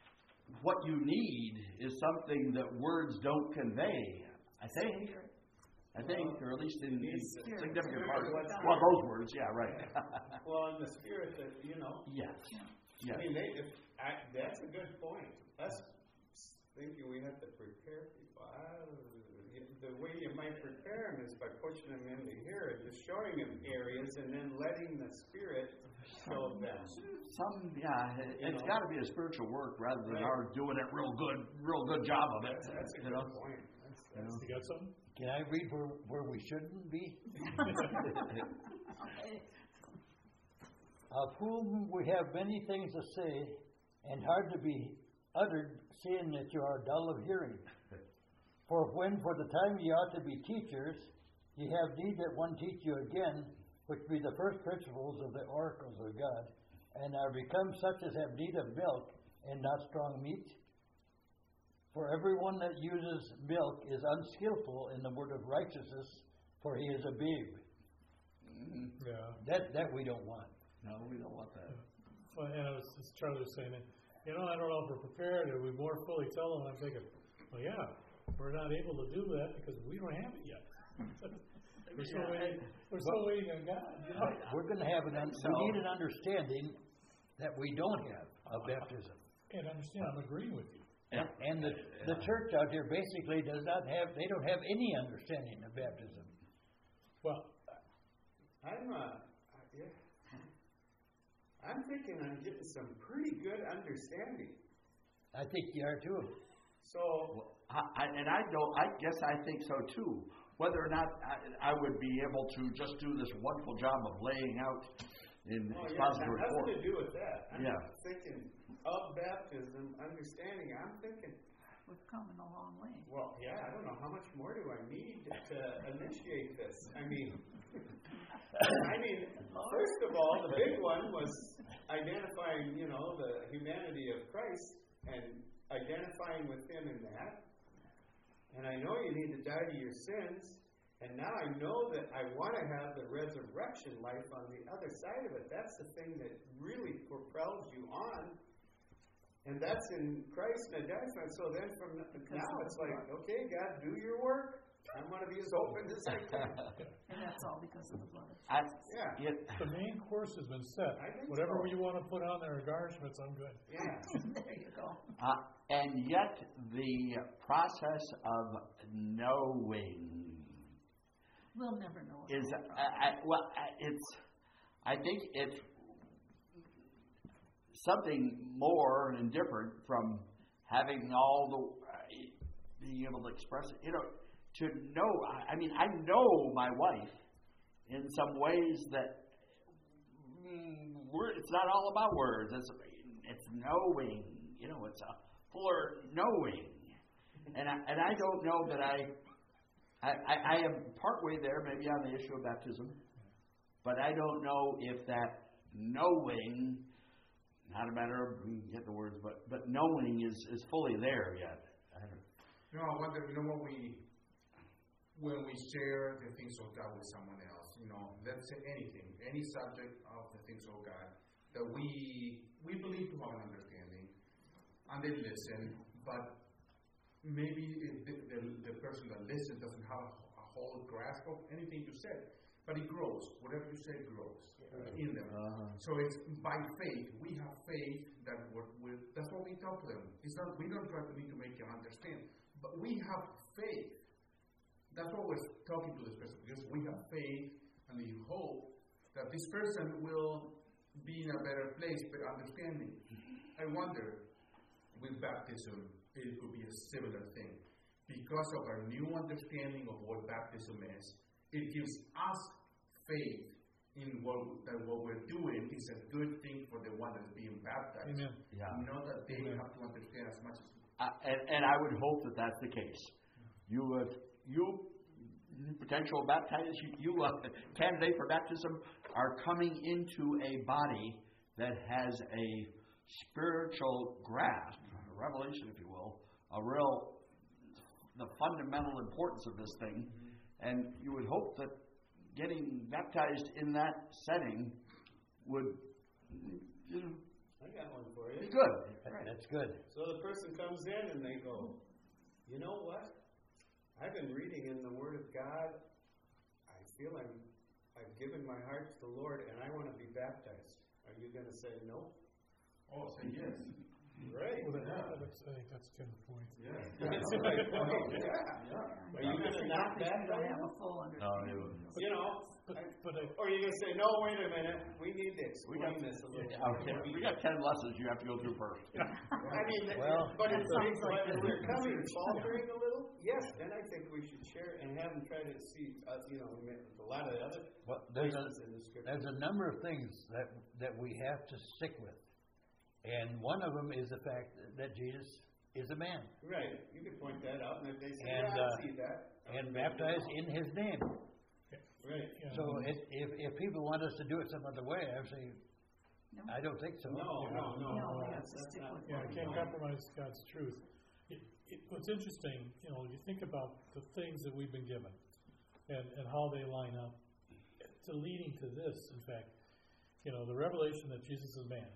what you need is something that words don't convey. I think. I think, or at least in, in significant parts. Well, those words, yeah, right. Well, in the spirit that, you know. Yes. Yes. I mean, they, if, I, that's a good point. Us thinking we have to prepare people. I, the way you might prepare them is by pushing them into here and just showing them areas and then letting the Spirit show them. Some, yeah, it, it's got to be a spiritual work rather than Right. our doing it real good, real good job of it. That's, that's a you good know? point. That's, You know? You got something? Can I read where, where we shouldn't be? Okay. Of whom we have many things to say, and hard to be uttered, seeing that you are dull of hearing. For when for the time ye ought to be teachers, ye have need that one teach you again, which be the first principles of the oracles of God, and are become such as have need of milk, and not strong meat. For everyone that uses milk is unskillful in the word of righteousness, for he is a babe. Mm-hmm. Yeah. That that we don't want. No, we don't want that. Well, and I was just Charlie was saying, you know, I don't know if we're prepared, or we more fully tell them. I'm thinking, well, yeah, we're not able to do that because we don't have it yet. we're still Yeah, waiting. We're still waiting on God. You know? We're going to have an un- So- we need an understanding that we don't have of baptism. And understand, I'm agreeing with you. Yeah. And the the church out here basically does not have, they don't have any understanding of baptism. Well, I'm, uh, yeah. I'm thinking I'm getting some pretty good understanding. I think you are too. So, Well, I, I, and I don't. I guess I think so too. Whether or not I, I would be able to just do this wonderful job of laying out in oh, yeah, expository nothing form. to do with that. I'm Yeah. thinking of baptism, understanding. I'm thinking, We've come a long way. well, yeah, I don't know, how much more do I need to initiate this? I mean, I mean, first of all, the big one was identifying, you know, the humanity of Christ and identifying with Him in that. And I know you need to die to your sins. And now I know that I want to have the resurrection life on the other side of it. That's the thing that really propels you on. And that's in Christ and identifying. So then from now it's like, okay, God, do your work. I want to be as open as I can. And that's all because of the blood. I, Yeah. it, the main course has been set. I think Whatever so. you want to put on there, garnishments, I'm good. Yeah. There you go. uh, and yet the process of knowing We'll never know. is uh, I, well, I, it's. I think it's something more and different from having all the uh, being able to express it. You know, to know. I, I mean, I know my wife in some ways that mm, word, it's not all about words. It's it's knowing. You know, it's a fuller knowing, and I, and I don't know that I. I, I, I am partway there, maybe on the issue of baptism, but I don't know if that knowing, not a matter of get the words, but but knowing is, is fully there yet. I don't You know, I wonder, you know, when we, when we share the things of God with someone else, you know, let's say anything, any subject of the things of God, that we, we believe to have an understanding, and they listen, but maybe it, the, the, the person that listens doesn't have a, a whole grasp of anything you said, but it grows. Whatever you say grows uh, in them. Uh-huh. So it's by faith. We have faith that we're, we're, that's what we talk to them. It's not, we don't try to need to make them understand, but we have faith. That's what we're talking to this person, because we have faith and we hope that this person will be in a better place, better understanding. I wonder, with baptism, it could be a similar thing. Because of our new understanding of what baptism is, it gives us faith in what, that what we're doing is a good thing for the one that's being baptized. Amen. Yeah. Not that they Amen. have to understand as much as Uh, and, and I would hope that that's the case. You, uh, you potential baptized, you, you uh, candidate for baptism, are coming into a body that has a spiritual grasp, a revelation, if you will, a real, the fundamental importance of this thing. And you would hope that getting baptized in that setting would, you know, I got one for you. Good. That- That's good. So the person comes in and they go, you know what? I've been reading in the Word of God. I feel I'm, I've given my heart to the Lord and I want to be baptized. Are you going to say no? Oh, say yes. Right. Well, that, Yeah. that's, I think that's Tim's point. Yeah. That's my point. Yeah. Yeah. Are you going to not Because you don't baptize? have a full understanding. You know, But, but I, or are you going to say, no, wait a minute, we need to explain this a little bit. Okay, we got ten lessons you have to go through first. I mean, Well, but it's, sounds like but if the- we're coming faltering a little, yes, then I think we should share and have them try to see, uh, you know, a lot of the other Well, there's a, places in the scripture. there's a number of things that, that we have to stick with. And one of them is the fact that Jesus is a man Right, you could point that out, and if they say, And, yeah, uh, I see that. and baptized in his name. Right. yeah, So if, if, if people want us to do it some other way, I would say, No? I don't think so. No, no, no. No, we have that's- to that's stick not- with yeah, what I we can't know. compromise God's truth. It, it, what's interesting, you know, you think about the things that we've been given and, and how they line up to leading to this, in fact, you know, the revelation that Jesus is man.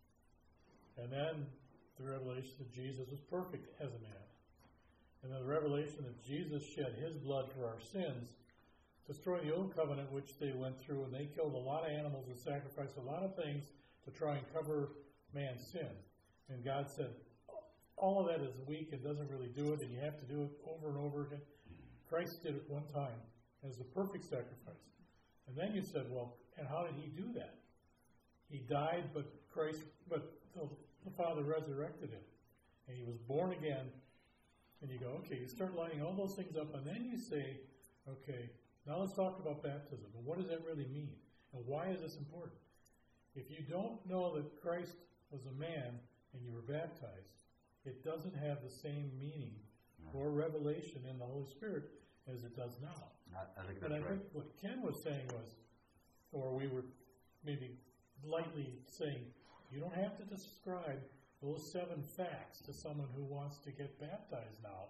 And then the revelation that Jesus was perfect as a man. And then the revelation that Jesus shed his blood for our sins, destroying the old covenant which they went through, and they killed a lot of animals and sacrificed a lot of things to try and cover man's sin. And God said, all of that is weak and doesn't really do it, and you have to do it over and over again. Christ did it one time as the perfect sacrifice. And then you said, well, and how did he do that? He died, but Christ, but the, the Father resurrected him. And he was born again. And you go, okay, you start lining all those things up, and then you say, okay, now let's talk about baptism. And what does that really mean? And why is this important? If you don't know that Christ was a man and you were baptized, it doesn't have the same meaning or revelation in the Holy Spirit as it does now. I, I think And that's I right. think what Ken was saying was, or we were maybe lightly saying, you don't have to describe those seven facts to someone who wants to get baptized now.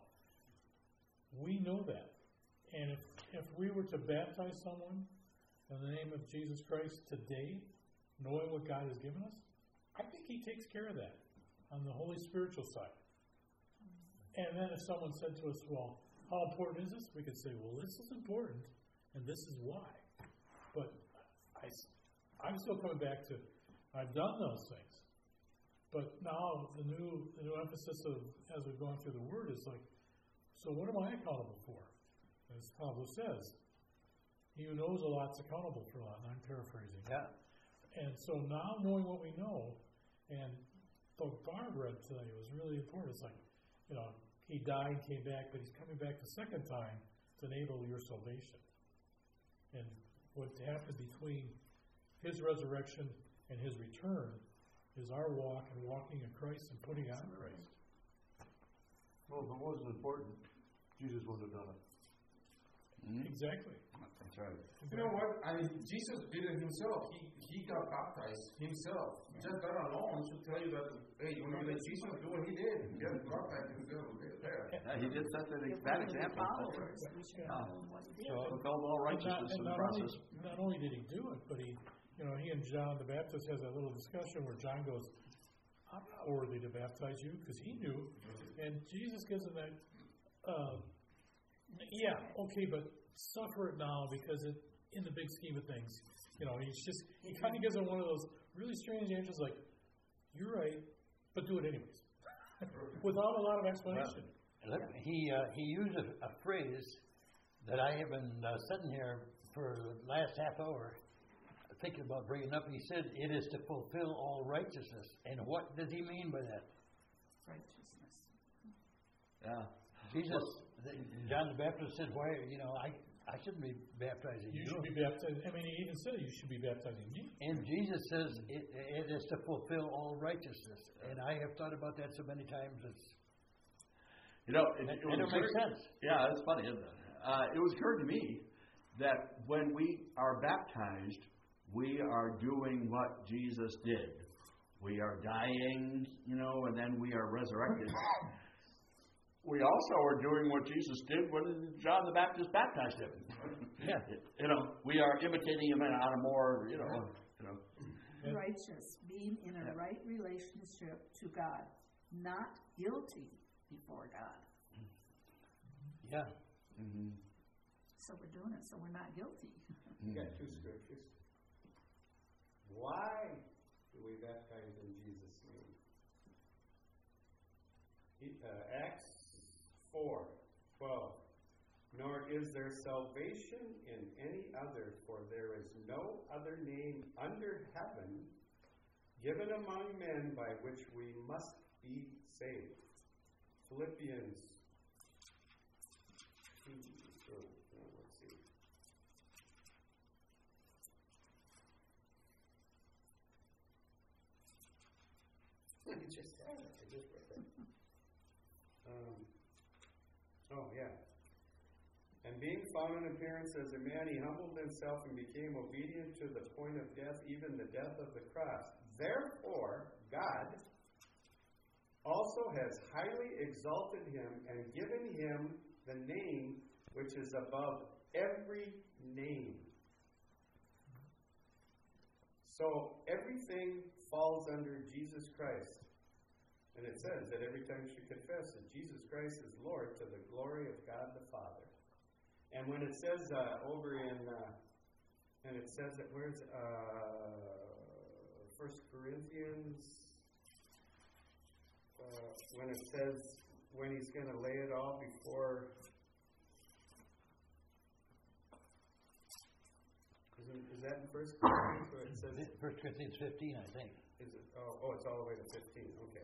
We know that. And if, if we were to baptize someone in the name of Jesus Christ today, knowing what God has given us, I think he takes care of that on the Holy Spiritual side. And then if someone said to us, well, how important is this? We could say, well, this is important, and this is why. But I, I'm still coming back to, I've done those things. But now the new the new emphasis of, as we've gone through the Word, is like, so what am I accountable for? As Pablo says, he who knows a lot's accountable for a lot, and I'm paraphrasing. Yeah. And so now knowing what we know, and what Barb read today was really important. It's like, you know, he died, came back, but he's coming back the second time to enable your salvation. And what happened between his resurrection and his return is our walk and walking in Christ and putting on Christ. Well, if it wasn't important, Jesus wouldn't have done it. Mhm. Exactly. That's right. You know what? I mean, Jesus did it himself. He he got baptized himself. Just that alone should tell you that, hey, you know, that Jesus do what he did. He got baptized himself there. Yeah, he did set an If bad we're gonna be example. That's followers, right. we should Yeah. know what he did. So- Fulfilled all And not, righteousness and in the not only, process. not only did he do it, but he, you know, he and John the Baptist has that little discussion where John goes, I'm not worthy to baptize you, because he knew. And Jesus gives him that, uh, yeah, okay, but suffer it now, because it, in the big scheme of things, you know, he's just, he kind of gives him one of those really strange answers like, you're right, but do it anyways. Without a lot of explanation. Look, he uh, he used a, a phrase that I have been uh, sitting here for the last half hour thinking about bringing up. He said, it is to fulfill all righteousness. And what does he mean by that? Righteousness. Yeah. Jesus, the- John the Baptist said, why, you know, I, I shouldn't be baptizing You you. should be baptized. I mean, he even said you should be baptizing me. And Jesus says it, it is to fulfill all righteousness. And I have thought about that so many times. It's, You know, it, and it, and it was makes occurred- sense. Yeah, it's funny, isn't it? Uh, it was occurred to me that when we are baptized, we are doing what Jesus did. We are dying, you know, and then we are resurrected. We also are doing what Jesus did when John the Baptist baptized him. Yeah. You know, we are imitating him on a more, you know, you know. And- righteous, being in a Yeah. right relationship to God, not guilty before God. Yeah. Mm-hmm. So we're doing it, so we're not guilty. You got two scriptures. Why do we baptize in Jesus' name? He- uh, Acts four twelve. Nor is there salvation in any other, for there is no other name under heaven given among men by which we must be saved. Philippians two, oh, no, let's see. I just had it. I just read it. Um, oh, yeah. And being found in appearance as a man, he humbled himself and became obedient to the point of death, even the death of the cross. Therefore, God also has highly exalted him and given him the name which is above every name. So everything falls under Jesus Christ. And it says that every tongue should confess that Jesus Christ is Lord to the glory of God the Father. And when it says uh, over in, uh, and it says that where's uh, First Corinthians, uh, when it says when he's going to lay it all before, is, it, is that in First Corinthians where it says? First Corinthians fifteen, I think. Is it? Oh, oh, it's all the way to fifteen. Okay.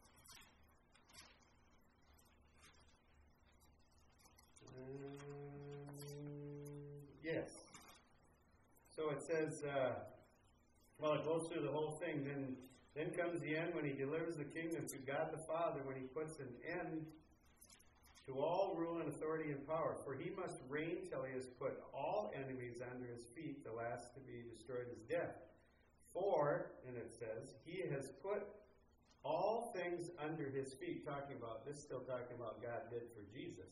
Um, yes. So it says, uh, well, it goes through the whole thing. Then, then comes the end when he delivers the kingdom to God the Father, when he puts an end to all rule and authority and power. For he must reign till he has put all enemies under his feet. The last to be destroyed is death. For, and it says, he has put all things under his feet. Talking about, this is still talking about God did for Jesus.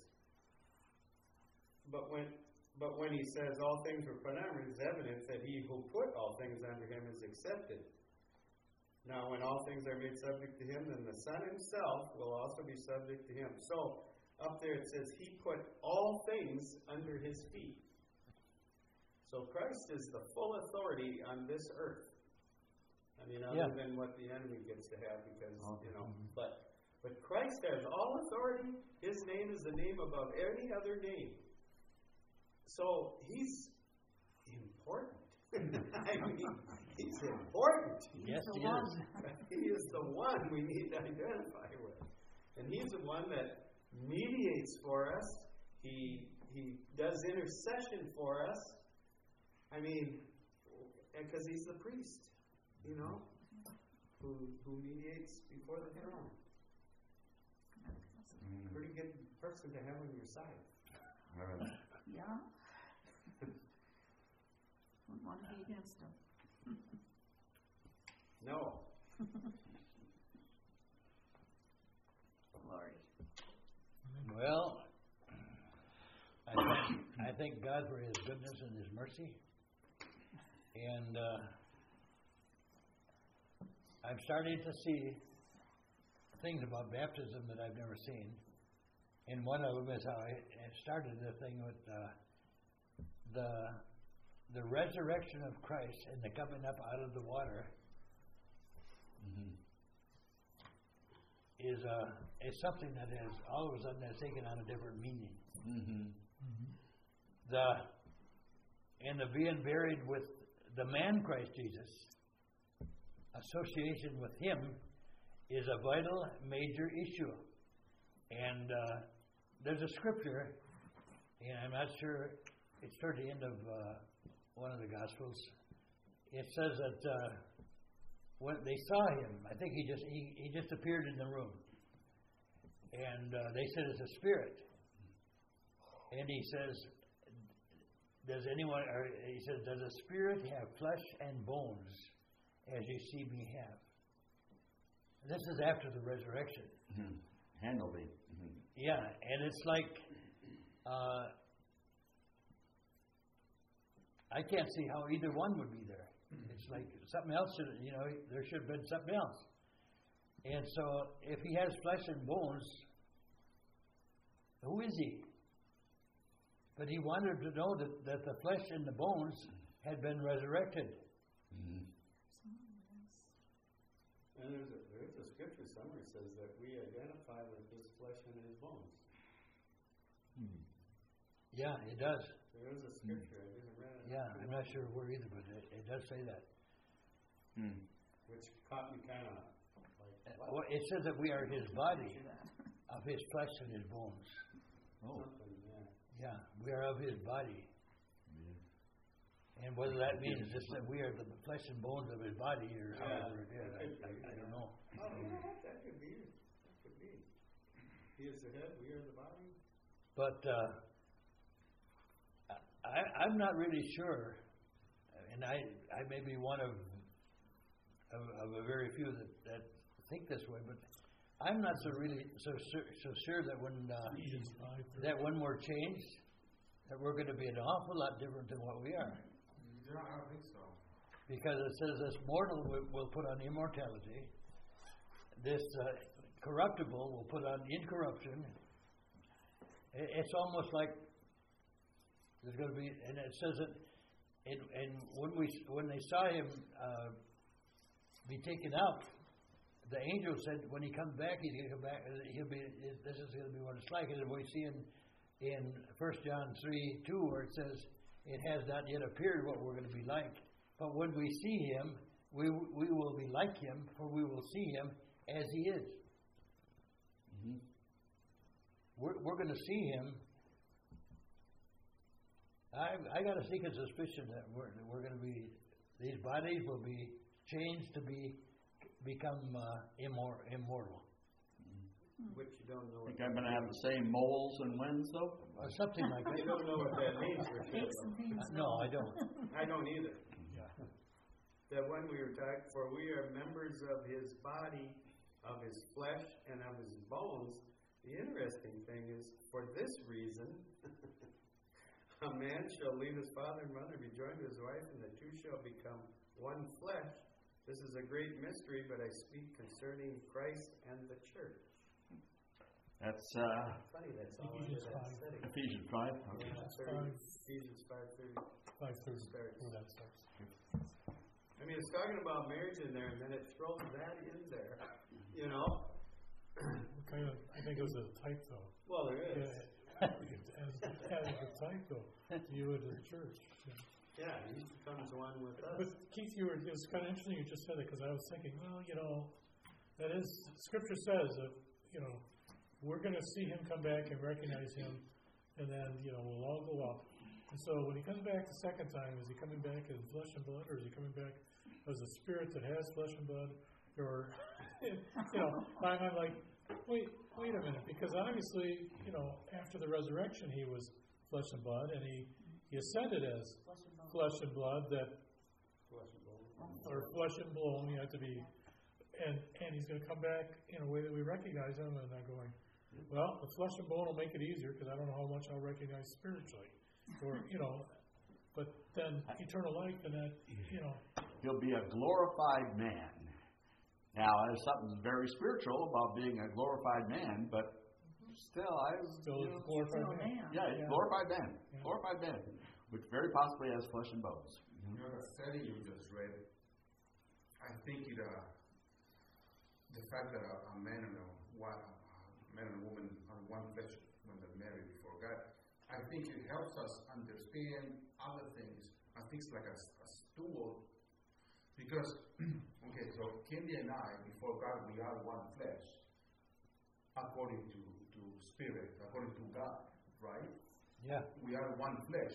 But when but when he says all things were put under, it's evidence that he who put all things under him is accepted. Now, when all things are made subject to him, then the Son himself will also be subject to him. So, up there it says he put all things under his feet. So Christ is the full authority on this earth. I mean, other Yeah. than what the enemy gets to have, because, Oh. you know, but but Christ has all authority. His name is the name above any other name. So he's important. I mean, he's important. Yes, the he one. is. He is the one we need to identify with. And he's the one that mediates for us. He he does intercession for us. I mean, because he's the priest, you know, who who mediates before the throne. Mm. Pretty good person to have on your side. All right. Yeah. Wouldn't want to be against him. No. Glory. Well, I thank, I thank God for his goodness and his mercy. And uh, I'm starting to see things about baptism that I've never seen. And one of them is how I I started the thing with uh, the the resurrection of Christ and the coming up out of the water Mm-hmm. is uh, is something that has all of a sudden has taken on a different meaning. Mm-hmm. The and the being buried with the man Christ Jesus, association with him is a vital, major issue. And uh, there's a scripture, and I'm not sure, it's toward the end of uh, one of the Gospels. It says that uh, when they saw him, I think he just he, he just appeared in the room, and uh, they said it's a spirit. And he says, "Does anyone?" Or he says, "Does a spirit have flesh and bones, as you see me have?" This is after the resurrection. Mm-hmm. Handled it. Mm-hmm. Yeah, and it's like uh, I can't see how either one would be there. It's like something else, should, you know, there should have been something else. And so if he has flesh and bones, who is he? But he wanted to know that, that the flesh and the bones had been resurrected. Mm-hmm. And there's a, there's a scripture somewhere that says that we identify with his flesh and his bones. Mm-hmm. Yeah, it does. There is a scripture, I didn't read it. Yeah, I'm not sure where either, but it, it does say that. Mm. Which caught me kind of like, Uh, Well, it says that we are his body, of his flesh and his bones. Oh. something, yeah. Yeah, we are of his body. And whether that means just that we are the flesh and bones of his body, or Yeah, however it is, that could I, I, be, I don't yeah. know. Oh, yeah, that could be. That could be. He is the head, we are the body. But uh, I, I'm not really sure, and I, I may be one of of, of a very few that, that think this way, but I'm not so really so sur- so sure that when uh, Ephesians five, that when we're changed, that we're going to be an awful lot different than what we are. Yeah, I don't think so. Because it says this mortal will, will put on immortality, this uh, corruptible will put on incorruption. It, it's almost like there's going to be, and it says that, it, and when we when they saw him uh, be taken up, the angel said when he comes back, he's going to come back. He'll be. This is going to be what it's like. And we see in in First John three two where it says, it has not yet appeared what we're going to be like. But when we see him, we we will be like him, for we will see him as he is. Mm-hmm. We're, we're going to see him. I I got a secret suspicion that we're that we're going to be, these bodies will be changed to be become uh, immor- immortal. Which you don't know. Think what I'm that going to have means. the same moles and wins, though? Or something like that. You don't know what that means for sure. Aches and pains. Uh, no, I don't. I don't either. yeah. That when we were talking, for we are members of his body, of his flesh, and of his bones. The interesting thing is, for this reason, a man shall leave his father and mother, be joined to his wife, and the two shall become one flesh. This is a great mystery, but I speak concerning Christ and the church. That's uh, Funny, that's all under Ephesians that five. setting. Ephesians five. Okay. Yeah, thirty, Ephesians five thirty. Five thirty, Starts. where that starts. I mean, it's talking about marriage in there, and then it throws that in there. You know? Kind of, I think it was a type though. Well, there is. Yeah, as, as a type though, to you and the church. Yeah. Yeah, he becomes one with But us. Keith, you were, it was kind of interesting you just said it, because I was thinking, well, you know, that is, Scripture says that, you know, we're going to see him come back and recognize him, and then, you know, we'll all go up. And so when he comes back the second time, is he coming back in flesh and blood, or is he coming back as a spirit that has flesh and blood? Or, you know, I'm, I'm like, wait, wait a minute, because obviously, you know, after the resurrection, he was flesh and blood, and he, he ascended as flesh and blood, that, or flesh and bone, you have to be, and, and he's going to come back in a way that we recognize him, and I'm going, well, the flesh and bone will make it easier, because I don't know how much I'll recognize spiritually, or, you know, but then eternal life, and that, you know. He'll be a glorified man. Now, there's something very spiritual about being a glorified man, but still, I was Still a glorified Still a man. man. yeah, he's a Yeah. glorified man, Yeah. glorified man, which very possibly has flesh and bones. You know, the study you just read, I think it, uh, the fact that a, a man and a, wa- a man and a woman are one flesh when they're married before God, I think it helps us understand other things, uh, things like a, a stool, because, okay, so Candy and I, before God, we are one flesh, according to, to spirit, according to God, right? Yeah. We are one flesh.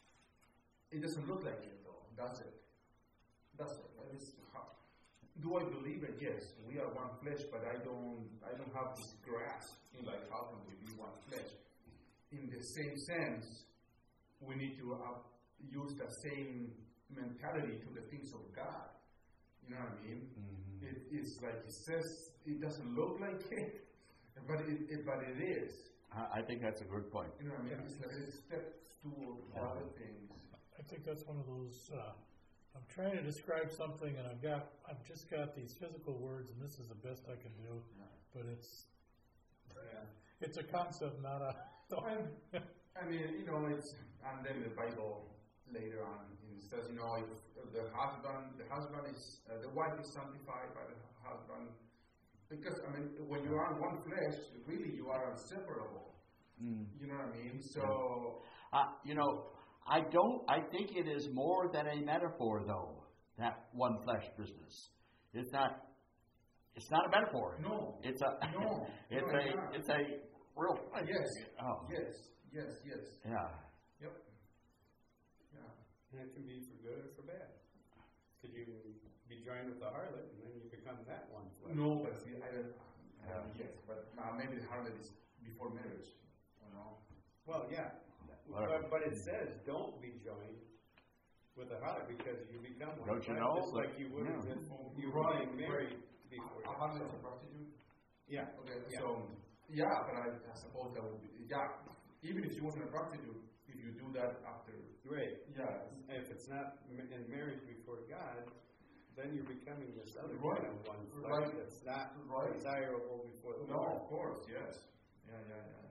It doesn't look like it, though, does it? Does it? That is how- Do I believe it? Yes, we are one flesh, but I don't. I don't have this grasp in like how can we be one flesh? In the same sense, we need to uh, use the same mentality to the things of God. You know what I mean? Mm-hmm. It, it's like it says. It doesn't look like it, but it, it but it is. I, I think that's a good point. You know what I mean? It's like it steps toward other things. I think that's one of those uh, I'm trying to describe something, and I've got, I've just got these physical words, and this is the best I can do, but it's, it's a concept, not a. I mean, you know, it's, and then the Bible later on it says, you know, if the husband, the husband is, uh, the wife is sanctified by the husband, because I mean, when you are one flesh, really you are inseparable. Mm. You know what I mean? So, uh, you know, I don't. I think it is more than a metaphor, though. That one flesh business. It's not. It's not a metaphor. No. It's a. No. it's no, a. it's not. It's a real. Yes. Oh. Yes. Yes. Yes. Yeah. Yep. Yeah. And it can be for good or for bad. Could you be joined with the harlot and then you become that one flesh? No, but see, I don't. Uh, yes, but uh, maybe the harlot is before marriage. You know. Well, yeah. Whatever. But, but it says don't be joined with a harlot because you become one. Don't you flesh, know? Just like you would Yeah. if you Right, were being married before. A harlot is a prostitute. Yeah. Okay. Yeah. So yeah, but I, I suppose that would be yeah. Even if she wasn't a prostitute, if you do that after. Right. Yeah. If it's not in marriage before God, then you're becoming this other Right. kind of one flesh Right. that's not Right. desirable before the No, Lord. of course, yes. Yeah, yeah, yeah.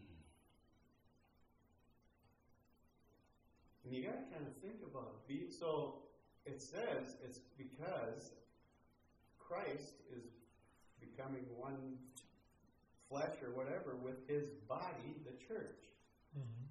And you got to kind of think about be so. It says it's because Christ is becoming one flesh or whatever with His body, the church. Mm-hmm.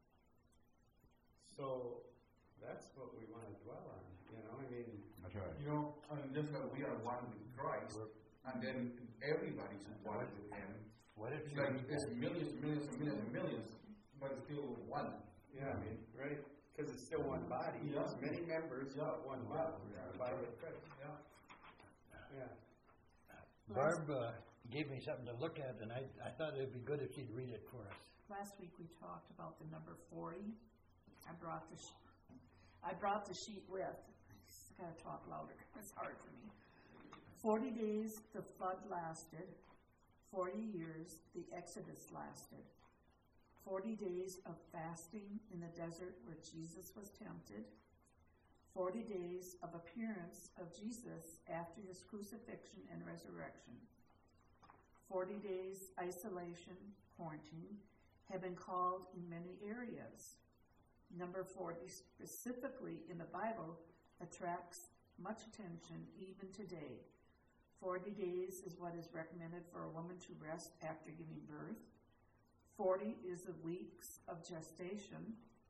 So that's what we want to dwell on. You know, I mean, That's right. You know, I mean, just that we are one with Christ, and then everybody's one with Him. What if It's you like there's millions and millions and millions and millions, but it's still one. yeah, I mean, right? Because it's still one body. Yeah. It's many members, Yeah. but one Yeah. body. Yeah. The body of Christ. Yeah. Yeah. Barb uh, gave me something to look at, and I, I thought it would be good if she'd read it for us. Last week we talked about the number forty. I brought the, sh- I brought the sheet with. I just gotta talk louder. It's hard for me. Forty days the flood lasted. Forty years the Exodus lasted. Forty days of fasting in the desert where Jesus was tempted. Forty days of appearance of Jesus after his crucifixion and resurrection. Forty days isolation, quarantine, have been called in many areas. Number forty specifically in the Bible attracts much attention even today. Forty days is what is recommended for a woman to rest after giving birth. Forty is the weeks of gestation.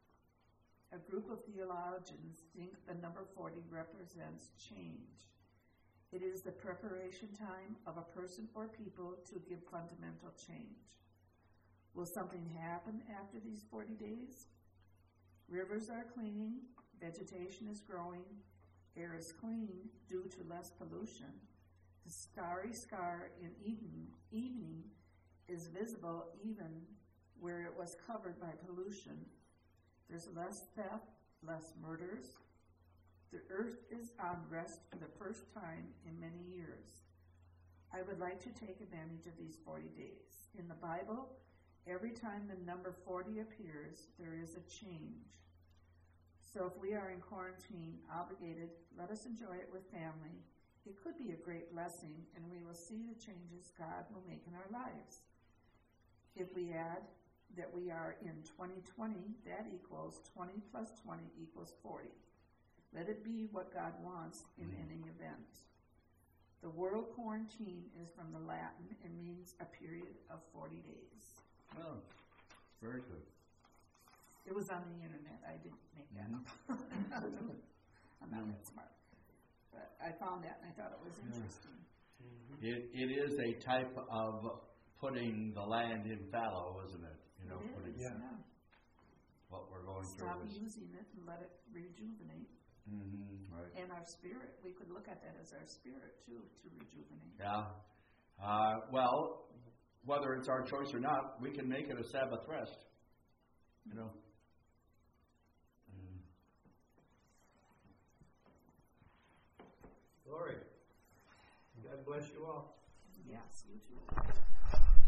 A group of theologians think the number forty represents change. It is the preparation time of a person or people to give fundamental change. Will something happen after these forty days? Rivers are cleaning, vegetation is growing, air is clean due to less pollution. The starry sky in evening, evening is visible even where it was covered by pollution. There's less theft, less murders. The earth is on rest for the first time in many years. I would like to take advantage of these forty days. In the Bible, every time the number forty appears, there is a change. So if we are in quarantine, obligated, let us enjoy it with family. It could be a great blessing, and we will see the changes God will make in our lives. If we add that we are in twenty twenty, that equals twenty plus twenty equals forty. Let it be what God wants in any event. The word quarantine is from the Latin and means a period of forty days. Oh, very good. It was on the internet. I didn't make that up. I'm not that smart. But I found that and I thought it was interesting. It, it is a type of putting the land in fallow, isn't it? You know, It putting is, Yeah. yeah. what we're going Stop through is. using it and let it rejuvenate. Mm-hmm, right. And our spirit, we could look at that as our spirit too, to rejuvenate. Yeah. Uh, well, whether it's our choice or not, we can make it a Sabbath rest. You know. Mm. Glory. God bless you all. Yes, you too.